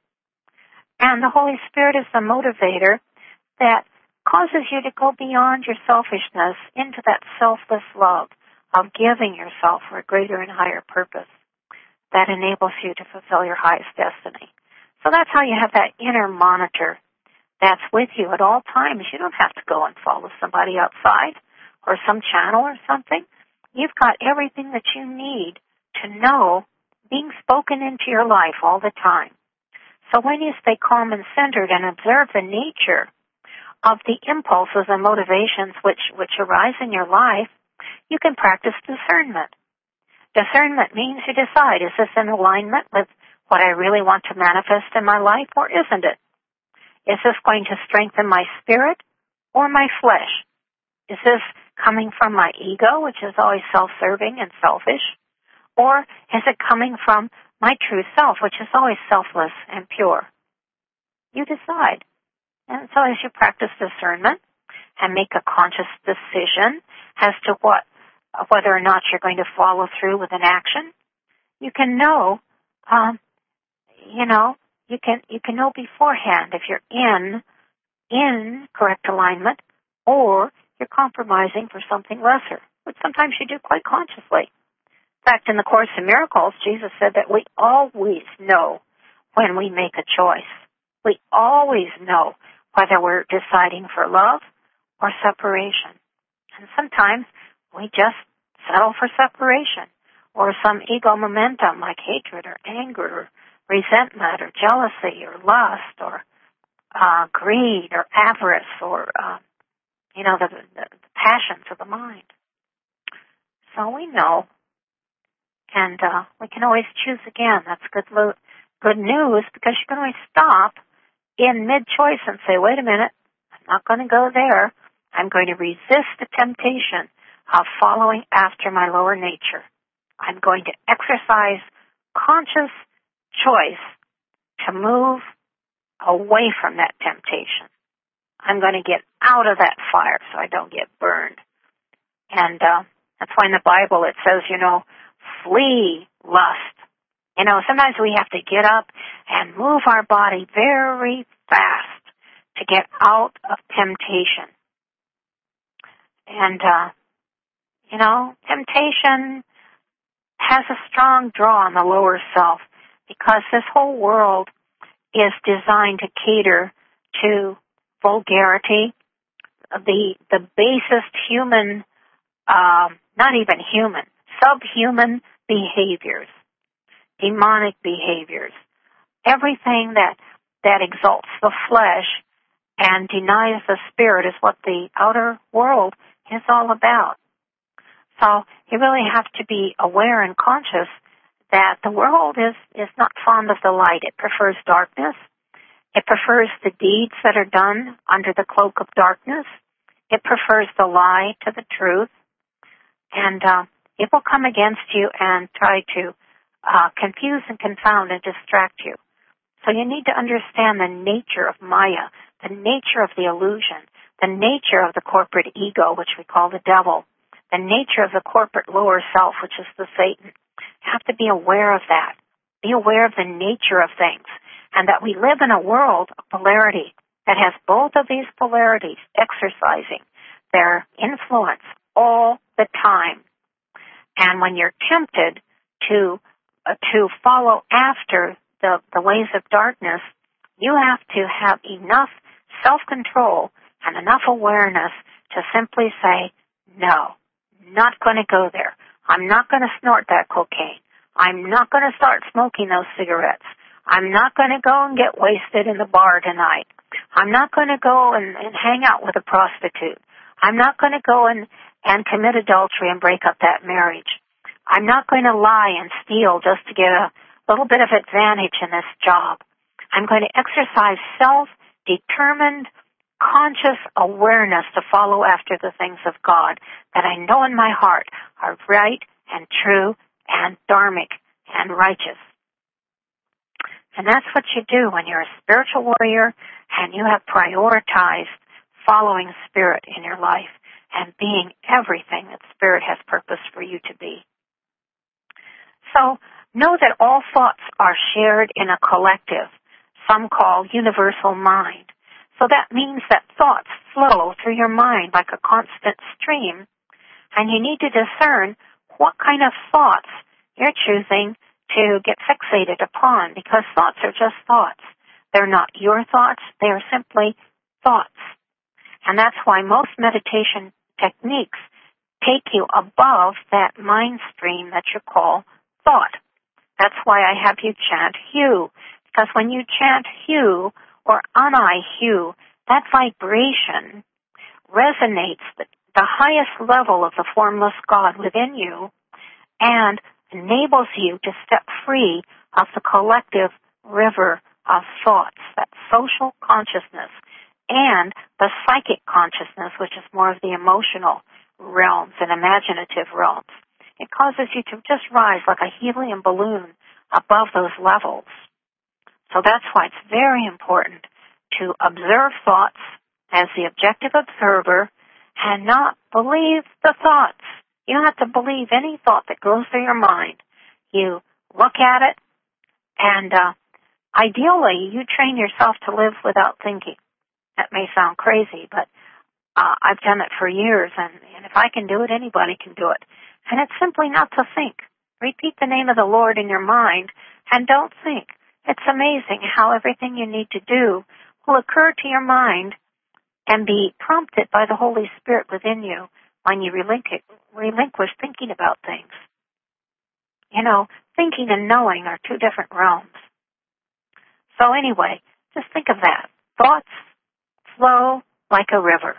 And the Holy Spirit is the motivator that causes you to go beyond your selfishness into that selfless love of giving yourself for a greater and higher purpose that enables you to fulfill your highest destiny. So that's how you have that inner monitor that's with you at all times. You don't have to go and follow somebody outside or some channel or something. You've got everything that you need to know being spoken into your life all the time. So when you stay calm and centered and observe the nature of the impulses and motivations which, which arise in your life, you can practice discernment. Discernment means you decide, is this in alignment with what I really want to manifest in my life, or isn't it? Is this going to strengthen my spirit or my flesh? Is this coming from my ego, which is always self-serving and selfish, or is it coming from my true self, which is always selfless and pure? You decide. And so as you practice discernment and make a conscious decision as to what, whether or not you're going to follow through with an action, you can know, um, you know, you can you can know beforehand if you're in in correct alignment or you're compromising for something lesser, which sometimes you do quite consciously. In fact, in the Course in Miracles, Jesus said that we always know when we make a choice. We always know whether we're deciding for love or separation. And sometimes we just settle for separation or some ego momentum like hatred or anger or resentment or jealousy or lust or uh, greed or avarice or, uh, you know, the, the, the passions of the mind. So we know, and uh, we can always choose again. That's good, lo- good news because you can always stop in mid-choice and say, wait a minute, I'm not going to go there. I'm going to resist the temptation of following after my lower nature. I'm going to exercise conscious choice to move away from that temptation. I'm going to get out of that fire so I don't get burned. And uh, that's why in the Bible it says, you know, flee lust. You know, sometimes we have to get up and move our body very fast to get out of temptation. And, uh, you know, temptation has a strong draw on the lower self because this whole world is designed to cater to vulgarity, the the basest human, um, not even human, subhuman behaviors, demonic behaviors, everything that that exalts the flesh and denies the spirit is what the outer world is all about. So you really have to be aware and conscious that the world is, is not fond of the light. It prefers darkness. It prefers the deeds that are done under the cloak of darkness. It prefers the lie to the truth. And uh, it will come against you and try to uh, confuse and confound and distract you. So you need to understand the nature of Maya, the nature of the illusion, the nature of the corporate ego, which we call the devil, the nature of the corporate lower self, which is the Satan. You have to be aware of that. Be aware of the nature of things, and that we live in a world of polarity that has both of these polarities exercising their influence all the time. And when you're tempted to uh, to follow after the, the ways of darkness, you have to have enough self-control and enough awareness to simply say, no, not going to go there. I'm not going to snort that cocaine. I'm not going to start smoking those cigarettes. I'm not going to go and get wasted in the bar tonight. I'm not going to go and, and hang out with a prostitute. I'm not going to go and, and commit adultery and break up that marriage. I'm not going to lie and steal just to get a little bit of advantage in this job. I'm going to exercise self-determined, conscious awareness to follow after the things of God that I know in my heart are right and true and dharmic and righteous. And that's what you do when you're a spiritual warrior and you have prioritized following Spirit in your life and being everything that Spirit has purpose for you to be. So know that all thoughts are shared in a collective, some call universal mind. So that means that thoughts flow through your mind like a constant stream, and you need to discern what kind of thoughts you're choosing to get fixated upon, because thoughts are just thoughts. They're not your thoughts, they are simply thoughts. And that's why most meditation techniques take you above that mind stream that you call thought. That's why I have you chant Hu, because when you chant Hu or Anai Hu, that vibration resonates the, the highest level of the formless God within you and enables you to step free of the collective river of thoughts, that social consciousness, and the psychic consciousness, which is more of the emotional realms and imaginative realms. It causes you to just rise like a helium balloon above those levels. So that's why it's very important to observe thoughts as the objective observer and not believe the thoughts. You don't have to believe any thought that goes through your mind. You look at it, and uh, ideally, you train yourself to live without thinking. That may sound crazy, but uh, I've done it for years, and, and if I can do it, anybody can do it. And it's simply not to think. Repeat the name of the Lord in your mind, and don't think. It's amazing how everything you need to do will occur to your mind and be prompted by the Holy Spirit within you when you relinquish, relinquish thinking about things. You know, thinking and knowing are two different realms. So anyway, just think of that. Thoughts flow like a river.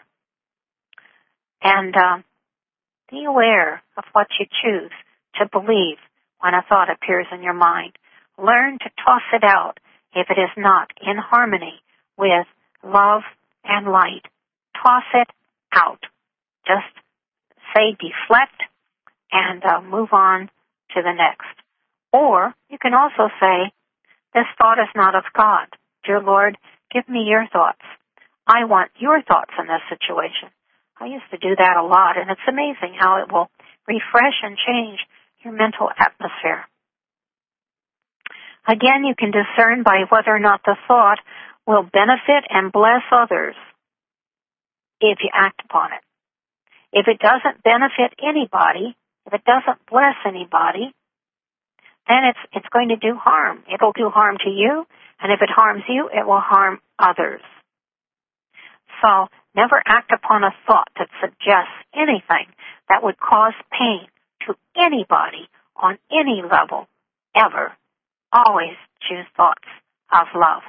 And um, be aware of what you choose to believe when a thought appears in your mind. Learn to toss it out if it is not in harmony with love and light. Toss it out. Just say deflect and uh, move on to the next. Or you can also say, this thought is not of God. Dear Lord, give me your thoughts. I want your thoughts in this situation. I used to do that a lot, and it's amazing how it will refresh and change your mental atmosphere. Again, you can discern by whether or not the thought will benefit and bless others if you act upon it. If it doesn't benefit anybody, if it doesn't bless anybody, then it's it's going to do harm. It'll do harm to you, and if it harms you, it will harm others. So never act upon a thought that suggests anything that would cause pain to anybody on any level, ever. Always choose thoughts of love.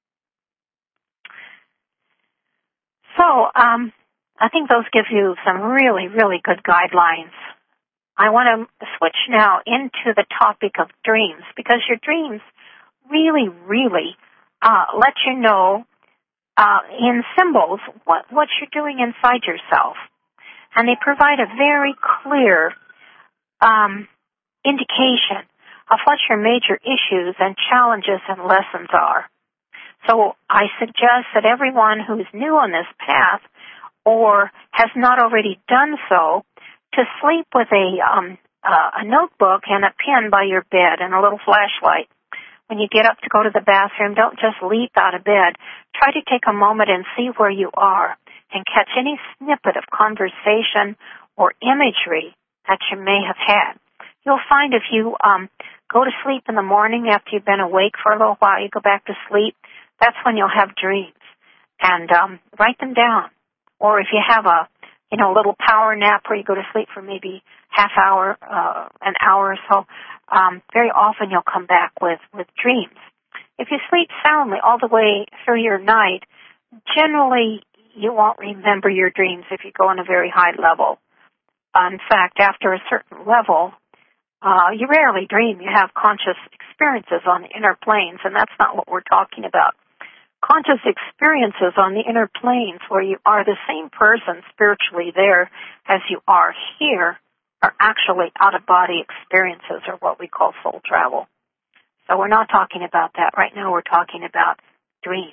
So um, I think those give you some really, really good guidelines. I want to switch now into the topic of dreams, because your dreams really, really uh, let you know uh, in symbols what, what you're doing inside yourself. And they provide a very clear um, indication of what your major issues and challenges and lessons are. So I suggest that everyone who's new on this path or has not already done so to sleep with a um, uh, a notebook and a pen by your bed and a little flashlight. When you get up to go to the bathroom, don't just leap out of bed. Try to take a moment and see where you are and catch any snippet of conversation or imagery that you may have had. You'll find if you um, go to sleep in the morning after you've been awake for a little while, you go back to sleep, that's when you'll have dreams. And um, write them down. Or if you have a you know, a little power nap where you go to sleep for maybe half hour, uh, an hour or so, um, very often you'll come back with, with dreams. If you sleep soundly all the way through your night, generally, you won't remember your dreams if you go on a very high level. Uh, in fact, after a certain level, uh, you rarely dream. You have conscious experiences on the inner planes, and that's not what we're talking about. Conscious experiences on the inner planes where you are the same person spiritually there as you are here are actually out-of-body experiences, or what we call soul travel. So we're not talking about that. Right now we're talking about dreams.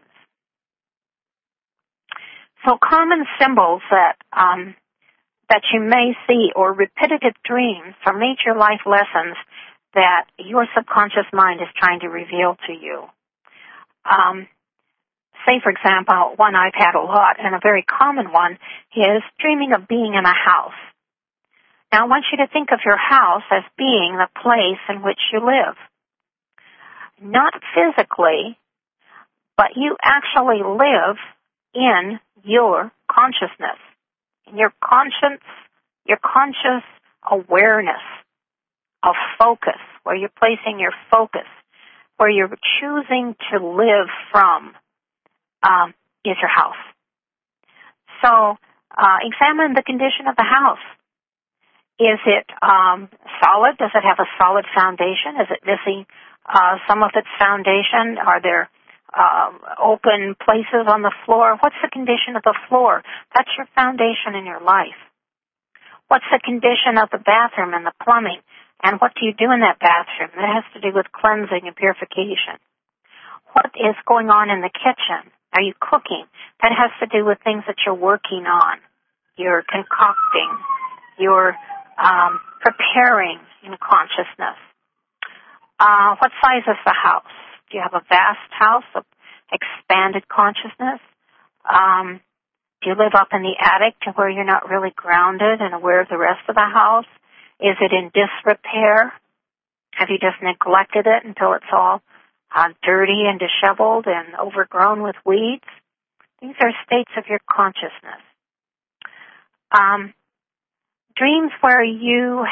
So common symbols that um, that you may see, or repetitive dreams, are major life lessons that your subconscious mind is trying to reveal to you. Um, say, for example, one I've had a lot, and a very common one, is dreaming of being in a house. Now, I want you to think of your house as being the place in which you live. Not physically, but you actually live in your consciousness, in your conscience, your conscious awareness of focus, where you're placing your focus, where you're choosing to live from, um, is your house. So, uh, examine the condition of the house. Is it um, solid? Does it have a solid foundation? Is it missing uh, some of its foundation? Are there um, open places on the floor? What's the condition of the floor? That's your foundation in your life. What's the condition of the bathroom and the plumbing? And what do you do in that bathroom? That has to do with cleansing and purification. What is going on in the kitchen? Are you cooking? That has to do with things that you're working on. You're concocting. You're um, preparing in consciousness. Uh, what size is the house? Do you have a vast house of expanded consciousness? Um, do you live up in the attic to where you're not really grounded and aware of the rest of the house? Is it in disrepair? Have you just neglected it until it's all uh, dirty and disheveled and overgrown with weeds? These are states of your consciousness. Um, dreams where you...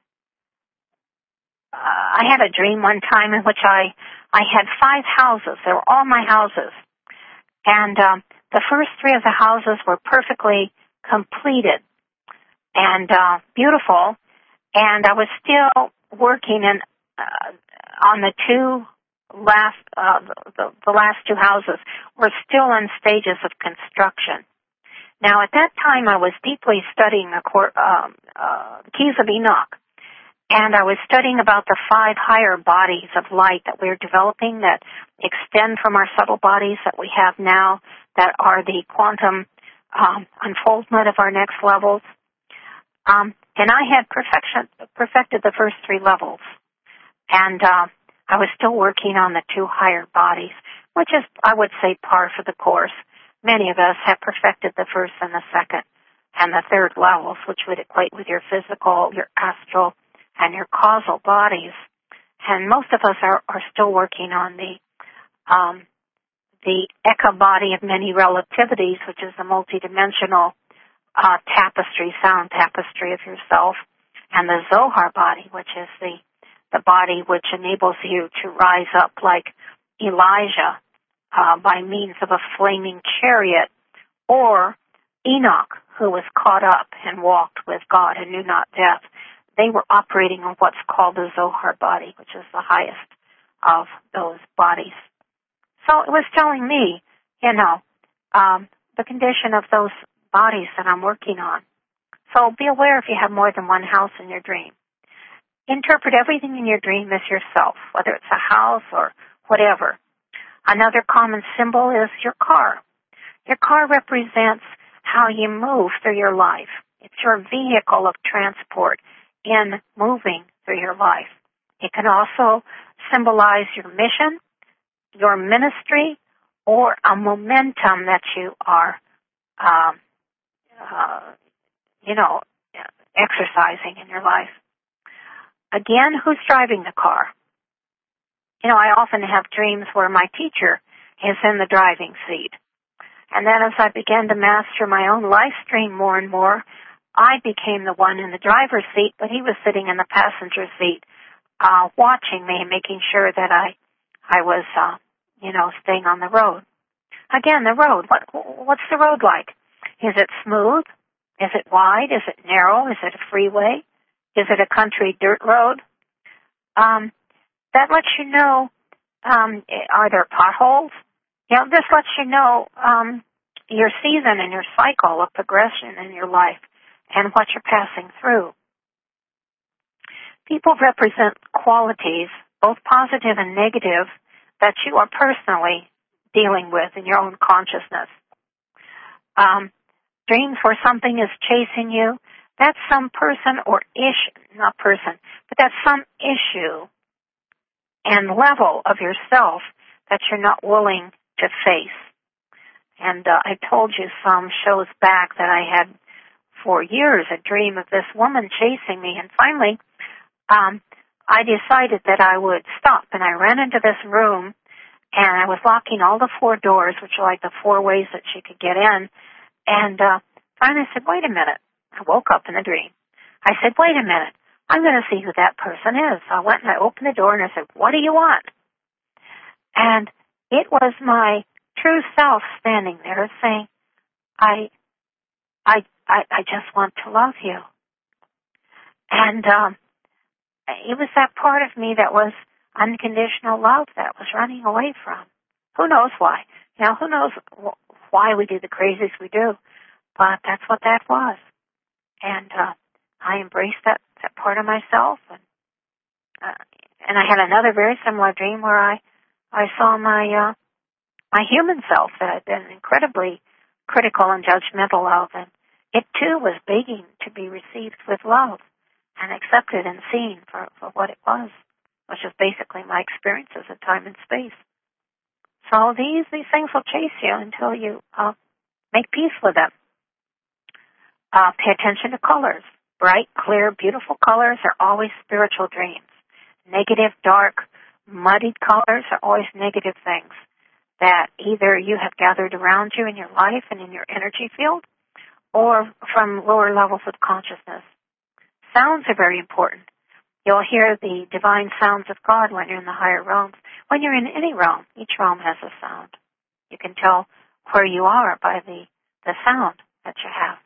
Uh, I had a dream one time in which I, I had five houses. They were all my houses. And um, the first three of the houses were perfectly completed and uh, beautiful. And I was still working in, uh, on the two last, uh, the, the last two houses were still in stages of construction. Now, at that time, I was deeply studying the court, um, uh, Keys of Enoch. And I was studying about the five higher bodies of light that we're developing that extend from our subtle bodies that we have now, that are the quantum um, unfoldment of our next levels. Um, and I had perfection, perfected the first three levels. And uh, I was still working on the two higher bodies, which is, I would say, par for the course. Many of us have perfected the first and the second and the third levels, which would equate with your physical, your astral, and your causal bodies. And most of us are, are still working on the um, the Eka body of many relativities, which is the multidimensional uh, tapestry, sound tapestry of yourself, and the Zohar body, which is the the body which enables you to rise up like Elijah uh, by means of a flaming chariot, or Enoch, who was caught up and walked with God and knew not death. They were operating on what's called the Zohar body, which is the highest of those bodies. So it was telling me, you know, um, the condition of those bodies that I'm working on. So be aware if you have more than one house in your dream. Interpret everything in your dream as yourself, whether it's a house or whatever. Another common symbol is your car. Your car represents how you move through your life. It's your vehicle of transport in moving through your life. It can also symbolize your mission, your ministry, or a momentum that you are, um, uh, you know, exercising in your life. Again, who's driving the car? You know, I often have dreams where my teacher is in the driving seat. And then as I began to master my own life stream more and more, I became the one in the driver's seat, but he was sitting in the passenger seat, uh, watching me and making sure that I, I was, uh, you know, staying on the road. Again, the road. What what's the road like? Is it smooth? Is it wide? Is it narrow? Is it a freeway? Is it a country dirt road? Um, that lets you know, um, are there potholes? You know, this lets you know um, your season and your cycle of progression in your life and what you're passing through. People represent qualities, both positive and negative, that you are personally dealing with in your own consciousness. Um, dreams where something is chasing you, that's some person or issue, not person, but that's some issue and level of yourself that you're not willing to face. And uh, I told you some shows back that I had for years a dream of this woman chasing me, and finally um, I decided that I would stop, and I ran into this room, and I was locking all the four doors, which are like the four ways that she could get in, and uh, finally I said, wait a minute. I woke up in a dream. I said, wait a minute. I'm going to see who that person is. So I went and I opened the door and I said, what do you want? And it was my true self standing there saying, I, I, I, I just want to love you. And um, it was that part of me that was unconditional love that was running away from. Who knows why? You know, who knows why we do the crazies we do? But that's what that was. And uh, I embraced that, that part of myself. And, uh, and I had another very similar dream where I, I saw my uh, my human self that I'd been incredibly critical and judgmental of. And it, too, was begging to be received with love and accepted and seen for, for what it was, which is basically my experiences of time and space. So these, these things will chase you until you uh, make peace with them. Uh, pay attention to colors. Bright, clear, beautiful colors are always spiritual dreams. Negative, dark, muddied colors are always negative things that either you have gathered around you in your life and in your energy field or from lower levels of consciousness. Sounds are very important. You'll hear the divine sounds of God when you're in the higher realms. When you're in any realm, each realm has a sound. You can tell where you are by the, the sound that you have.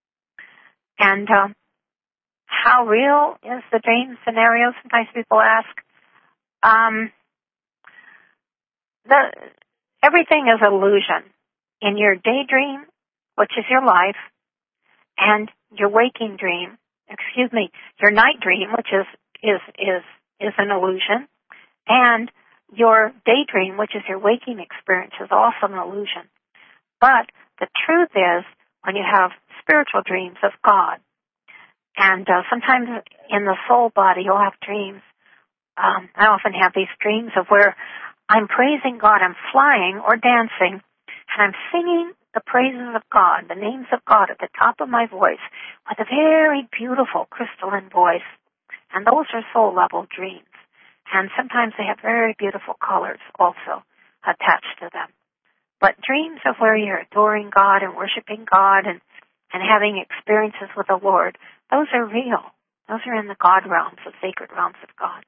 And um, how real is the dream scenario? Sometimes people ask. Um, the everything is illusion. In your daydream, which is your life, and your waking dream, excuse me, your night dream, which is is is is an illusion, and your daydream, which is your waking experience, is also an illusion. But the truth is, when you have spiritual dreams of God, and uh, sometimes in the soul body, you'll have dreams. Um, I often have these dreams of where I'm praising God, I'm flying or dancing, and I'm singing the praises of God, the names of God at the top of my voice with a very beautiful crystalline voice. And those are soul-level dreams. And sometimes they have very beautiful colors also attached to them. But dreams of where you're adoring God and worshiping God and, and having experiences with the Lord, those are real. Those are in the God realms, the sacred realms of God.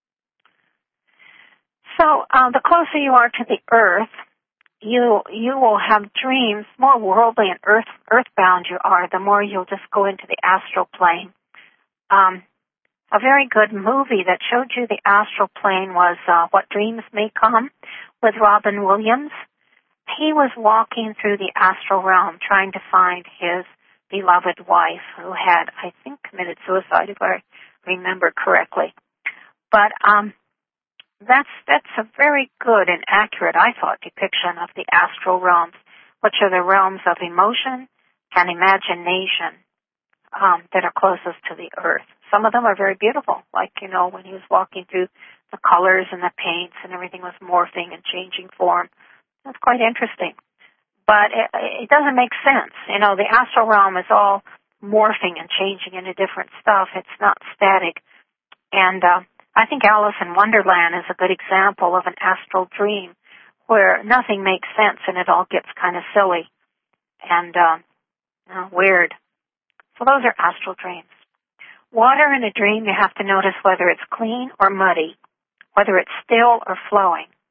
So uh, the closer you are to the earth, you you will have dreams. More worldly and earth earthbound you are, the more you'll just go into the astral plane. Um, a very good movie that showed you the astral plane was uh, What Dreams May Come with Robin Williams. He was walking through the astral realm trying to find his beloved wife who had, I think, committed suicide, if I remember correctly. But um, that's that's a very good and accurate, I thought, depiction of the astral realms, which are the realms of emotion and imagination um, that are closest to the earth. Some of them are very beautiful, like, you know, when he was walking through the colors and the paints and everything was morphing and changing form. That's quite interesting. But it, it doesn't make sense. You know, the astral realm is all morphing and changing into different stuff. It's not static. And uh, I think Alice in Wonderland is a good example of an astral dream where nothing makes sense and it all gets kind of silly and uh, uh, weird. So those are astral dreams. Water in a dream, you have to notice whether it's clean or muddy, whether it's still or flowing.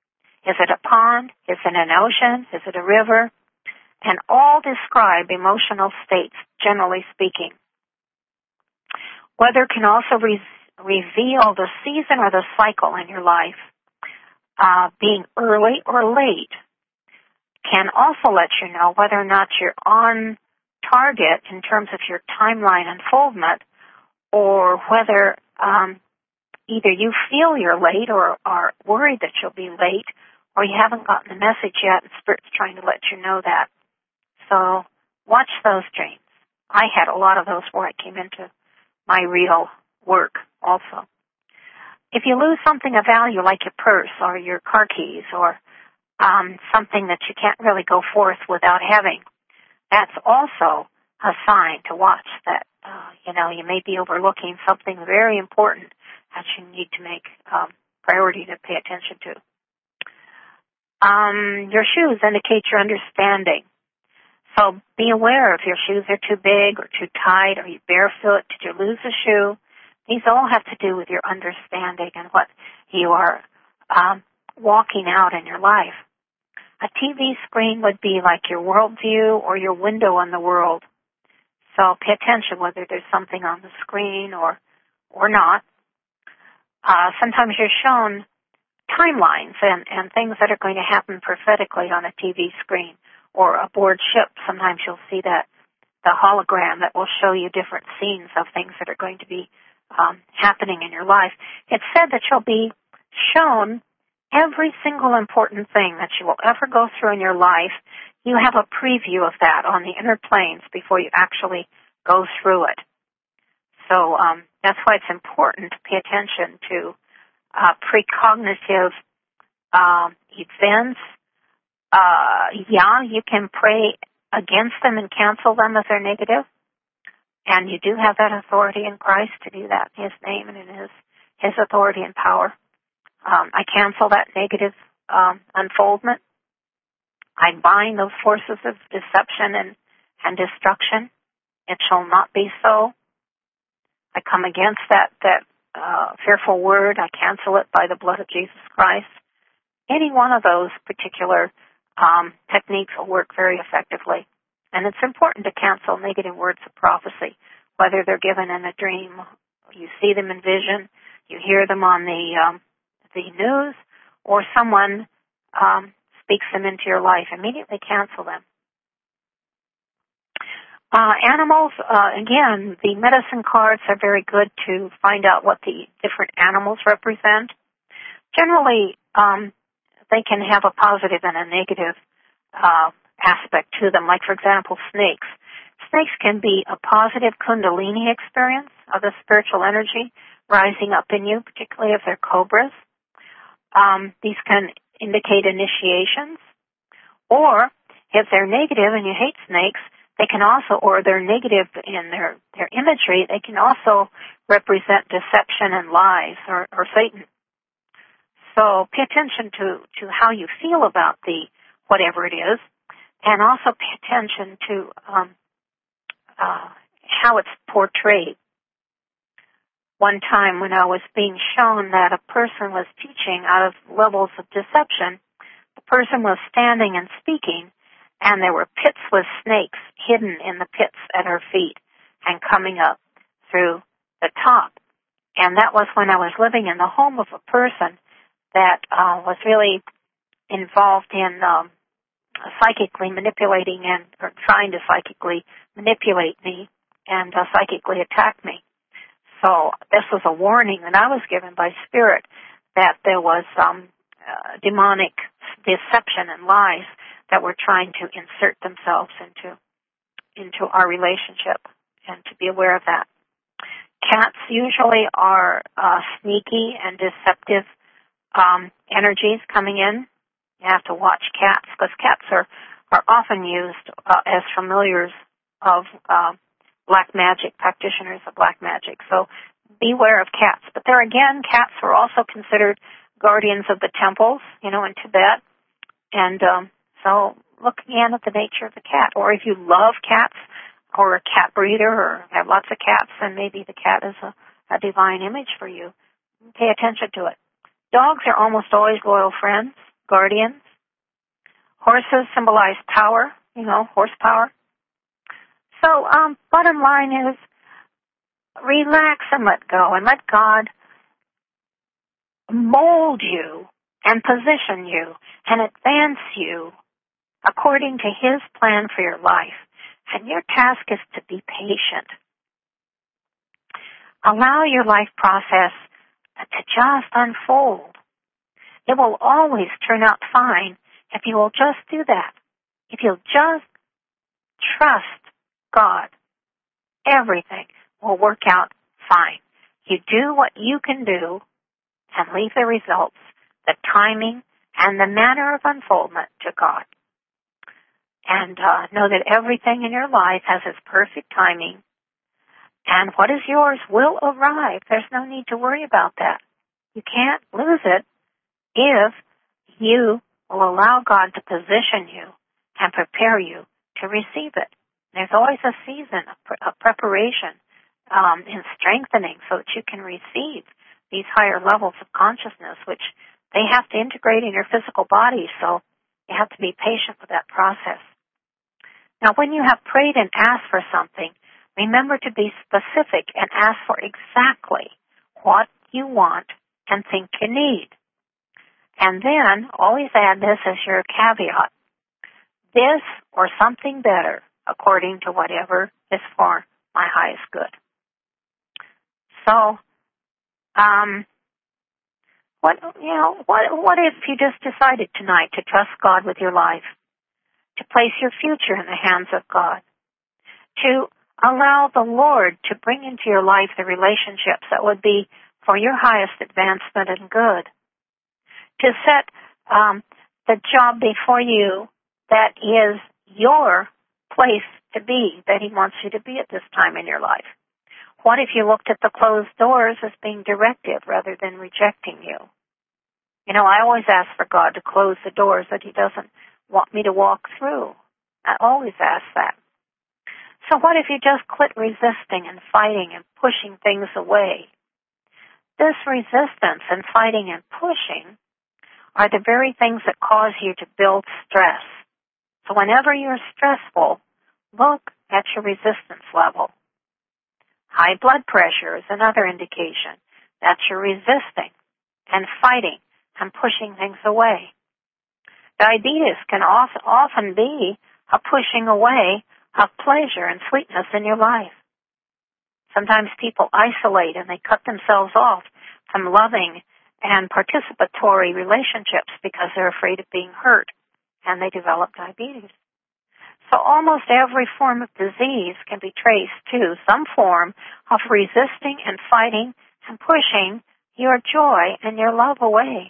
Is it a pond? Is it an ocean? Is it a river? And all describe emotional states, generally speaking. Weather can also re- reveal the season or the cycle in your life. Uh, being early or late can also let you know whether or not you're on target in terms of your timeline unfoldment, or whether um, either you feel you're late or are worried that you'll be late, or you haven't gotten the message yet and Spirit's trying to let you know that. So watch those dreams. I had a lot of those where I came into my real work also. If you lose something of value like your purse or your car keys or um, something that you can't really go forth without having, that's also a sign to watch that, uh, you know, you may be overlooking something very important that you need to make um, priority to pay attention to. Um, your shoes indicate your understanding. So be aware if your shoes are too big or too tight, or you barefoot, did you lose a shoe? These all have to do with your understanding and what you are um, walking out in your life. A T V screen would be like your worldview or your window on the world. So pay attention whether there's something on the screen or or not. Uh, sometimes you're shown timelines and, and things that are going to happen prophetically on a T V screen or aboard ship. Sometimes you'll see that the hologram that will show you different scenes of things that are going to be um, happening in your life. It's said that you'll be shown every single important thing that you will ever go through in your life. You have a preview of that on the inner planes before you actually go through it. So um, that's why it's important to pay attention to uh, precognitive uh, events. Uh, yeah, you can pray against them and cancel them if they're negative. And you do have that authority in Christ to do that in His name and in His, His authority and power. Um, I cancel that negative um, unfoldment. I bind those forces of deception and, and destruction. It shall not be so. I come against that, that uh, fearful word. I cancel it by the blood of Jesus Christ. Any one of those particular um, techniques will work very effectively. And it's important to cancel negative words of prophecy, whether they're given in a dream, you see them in vision, you hear them on the um, the news, or someone um, speaks them into your life. Immediately cancel them. Uh, animals, uh, again, the medicine cards are very good to find out what the different animals represent. Generally, um, they can have a positive and a negative uh, aspect to them. Like, for example, snakes. Snakes can be a positive kundalini experience of the spiritual energy rising up in you, particularly if they're cobras. Um, these can indicate initiations. Or if they're negative and you hate snakes, they can also, or they're negative in their, their imagery, they can also represent deception and lies or, or Satan. So pay attention to, to how you feel about the whatever it is, and also pay attention to um, uh, how it's portrayed. One time when I was being shown that a person was teaching out of levels of deception, the person was standing and speaking, and there were pits with snakes hidden in the pits at her feet and coming up through the top. And that was when I was living in the home of a person that uh, was really involved in um, psychically manipulating and or trying to psychically manipulate me and uh, psychically attack me. So this was a warning that I was given by Spirit that there was um, uh, demonic deception and lies that were trying to insert themselves into into our relationship, and to be aware of that. Cats usually are uh, sneaky and deceptive um, energies coming in. You have to watch cats, because cats are, are often used uh, as familiars of uh, black magic, practitioners of black magic. So beware of cats. But there again, cats were also considered guardians of the temples, you know, in Tibet. And um, so look again at the nature of the cat. Or if you love cats or a cat breeder or have lots of cats, then maybe the cat is a, a divine image for you. Pay attention to it. Dogs are almost always loyal friends. guardians. Horses symbolize power, you know, horsepower. So, um, bottom line is, relax and let go, and let God mold you and position you and advance you according to His plan for your life. And your task is to be patient. Allow your life process to just unfold. It will always turn out fine if you will just do that. If you'll just trust God, everything will work out fine. You do what you can do and leave the results, the timing, and the manner of unfoldment to God. And uh, know that everything in your life has its perfect timing, and what is yours will arrive. There's no need to worry about that. You can't lose it if you will allow God to position you and prepare you to receive it. There's always a season of preparation um, and strengthening so that you can receive these higher levels of consciousness, which they have to integrate in your physical body, so you have to be patient with that process. Now, when you have prayed and asked for something, remember to be specific and ask for exactly what you want and think you need. And then always add this as your caveat: this or something better, according to whatever is for my highest good. So, um, what you know, what what if you just decided tonight to trust God with your life, to place your future in the hands of God, to allow the Lord to bring into your life the relationships that would be for your highest advancement and good, to set um, the job before you that is your place to be, that He wants you to be at this time in your life. What if you looked at the closed doors as being directive rather than rejecting you? You know, I always ask for God to close the doors that He doesn't want me to walk through. I always ask that. So what if you just quit resisting and fighting and pushing things away? This resistance and fighting and pushing are the very things that cause you to build stress. So whenever you're stressful, look at your resistance level. High blood pressure is another indication that you're resisting and fighting and pushing things away. Diabetes can often be a pushing away of pleasure and sweetness in your life. Sometimes people isolate and they cut themselves off from loving and participatory relationships because they're afraid of being hurt, and they develop diabetes. So almost every form of disease can be traced to some form of resisting and fighting and pushing your joy and your love away.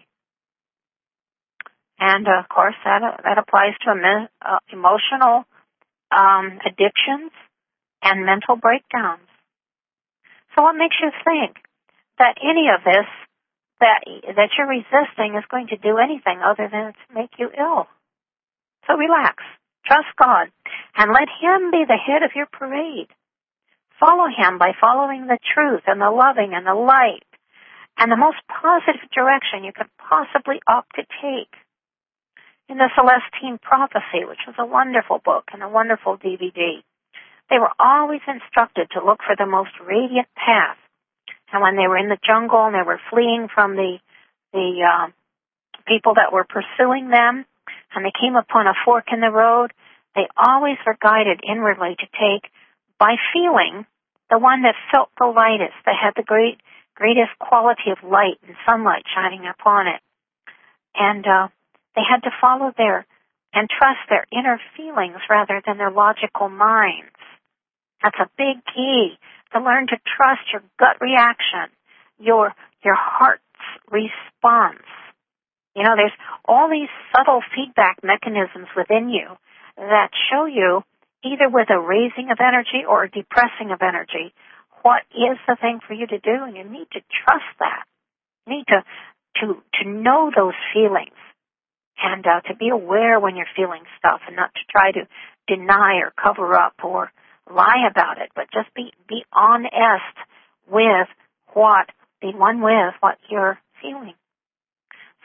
And, uh, of course, that uh, that applies to emo- uh, emotional um, addictions and mental breakdowns. So what makes you think that any of this that that you're resisting is going to do anything other than to make you ill? So relax. Trust God and let Him be the head of your parade. Follow Him by following the truth and the loving and the light and the most positive direction you could possibly opt to take. In the Celestine Prophecy, which was a wonderful book and a wonderful D V D, they were always instructed to look for the most radiant path. And when they were in the jungle and they were fleeing from the the uh, people that were pursuing them, and they came upon a fork in the road, they always were guided inwardly to take by feeling the one that felt the lightest, that had the great greatest quality of light and sunlight shining upon it. And uh, they had to follow their and trust their inner feelings rather than their logical minds. That's a big key, to learn to trust your gut reaction, your your heart's response. You know, there's all these subtle feedback mechanisms within you that show you, either with a raising of energy or a depressing of energy, what is the thing for you to do, and you need to trust that. You need to to to know those feelings, and uh, to be aware when you're feeling stuff, and not to try to deny or cover up or lie about it, but just be be honest with what, be one with what you're feeling.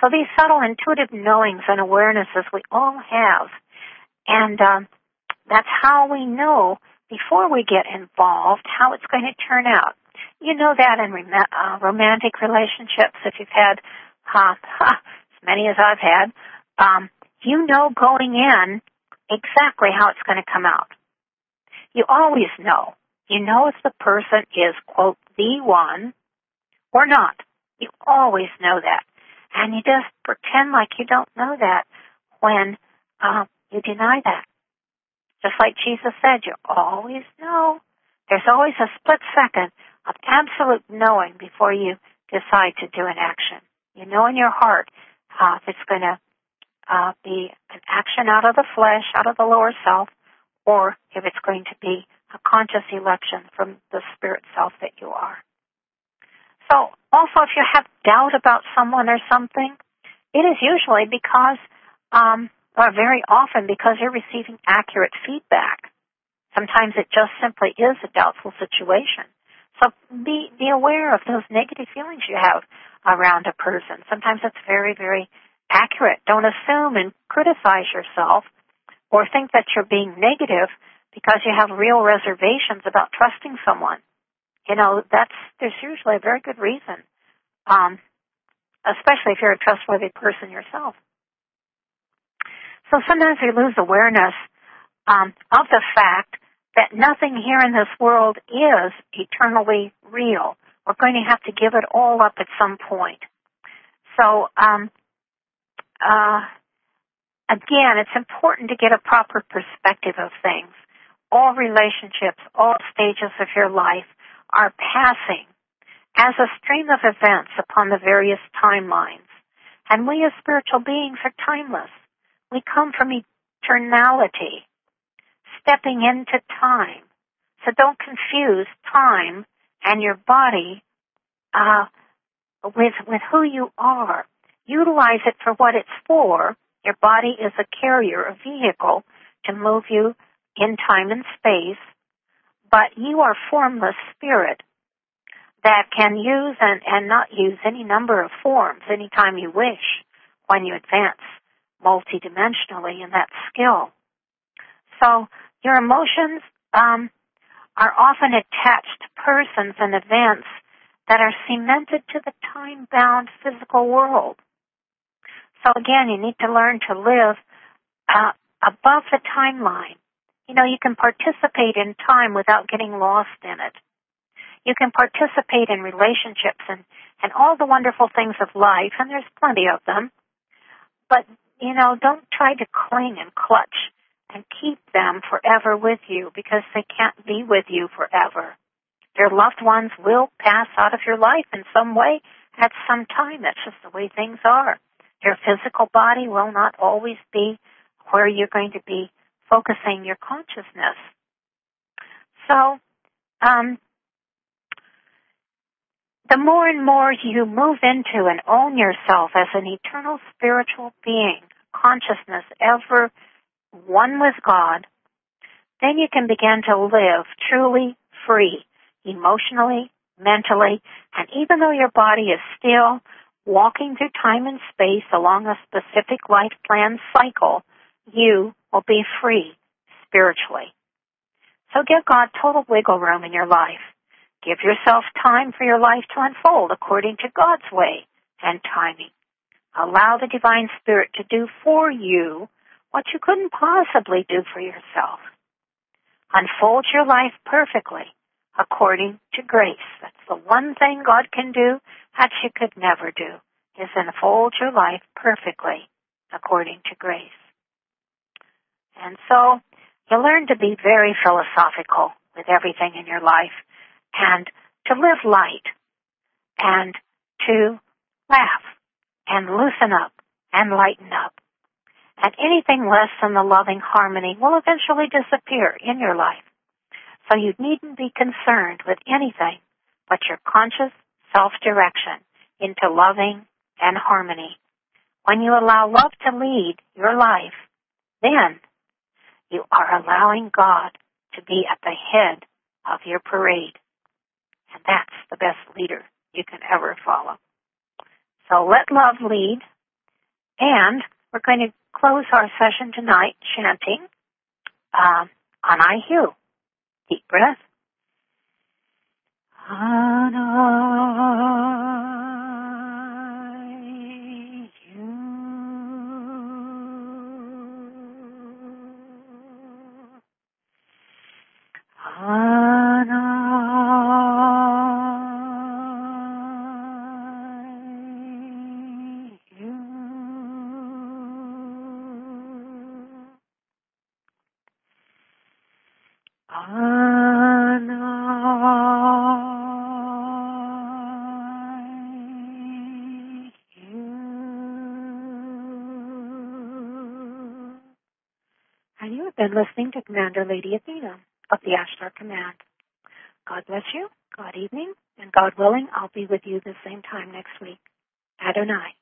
So these subtle intuitive knowings and awarenesses we all have. And um, that's how we know before we get involved how it's going to turn out. You know that in rom- uh, romantic relationships, if you've had uh, as many as I've had, um, you know going in exactly how it's going to come out. You always know. You know if the person is, quote, the one or not. You always know that. And you just pretend like you don't know that when uh, you deny that. Just like Jesus said, you always know. There's always a split second of absolute knowing before you decide to do an action. You know in your heart uh, if it's going to uh, be an action out of the flesh, out of the lower self, or if it's going to be a conscious election from the spirit self that you are. So also if you have doubt about someone or something, it is usually because, um, or very often because you're receiving accurate feedback. Sometimes it just simply is a doubtful situation. So be, be aware of those negative feelings you have around a person. Sometimes it's very, very accurate. Don't assume and criticize yourself or think that you're being negative because you have real reservations about trusting someone. You know, that's, there's usually a very good reason, um, especially if you're a trustworthy person yourself. So sometimes we lose awareness um, of the fact that nothing here in this world is eternally real. We're going to have to give it all up at some point. So, um, uh, again, it's important to get a proper perspective of things. All relationships, all stages of your life are passing as a stream of events upon the various timelines. And we as spiritual beings are timeless. We come from eternality, stepping into time. So don't confuse time and your body uh, with, with who you are. Utilize it for what it's for. Your body is a carrier, a vehicle to move you in time and space, but you are formless spirit that can use and, and not use any number of forms anytime you wish when you advance multidimensionally in that skill. So your emotions um, are often attached to persons and events that are cemented to the time-bound physical world. So again, you need to learn to live uh, above the timeline. You know, you can participate in time without getting lost in it. You can participate in relationships and, and all the wonderful things of life, and there's plenty of them. But, you know, don't try to cling and clutch and keep them forever with you because they can't be with you forever. Your loved ones will pass out of your life in some way at some time. That's just the way things are. Your physical body will not always be where you're going to be focusing your consciousness. So, um, the more and more you move into and own yourself as an eternal spiritual being, consciousness ever one with God, then you can begin to live truly free, emotionally, mentally, and even though your body is still walking through time and space along a specific life plan cycle, you will be free spiritually. So give God total wiggle room in your life. Give yourself time for your life to unfold according to God's way and timing. Allow the Divine Spirit to do for you what you couldn't possibly do for yourself. Unfold your life perfectly according to grace. That's the one thing God can do that you could never do, is unfold your life perfectly according to grace. And so you learn to be very philosophical with everything in your life and to live light and to laugh and loosen up and lighten up. And anything less than the loving harmony will eventually disappear in your life. So you needn't be concerned with anything but your conscious self-direction into loving and harmony. When you allow love to lead your life, then you are allowing God to be at the head of your parade. And that's the best leader you can ever follow. So let love lead. And we're going to close our session tonight chanting uh, Anaihu. Deep breath. And you have been listening to Commander Lady Athena of the Ashtar Command. God bless you, God evening, and God willing, I'll be with you the same time next week. Adonai.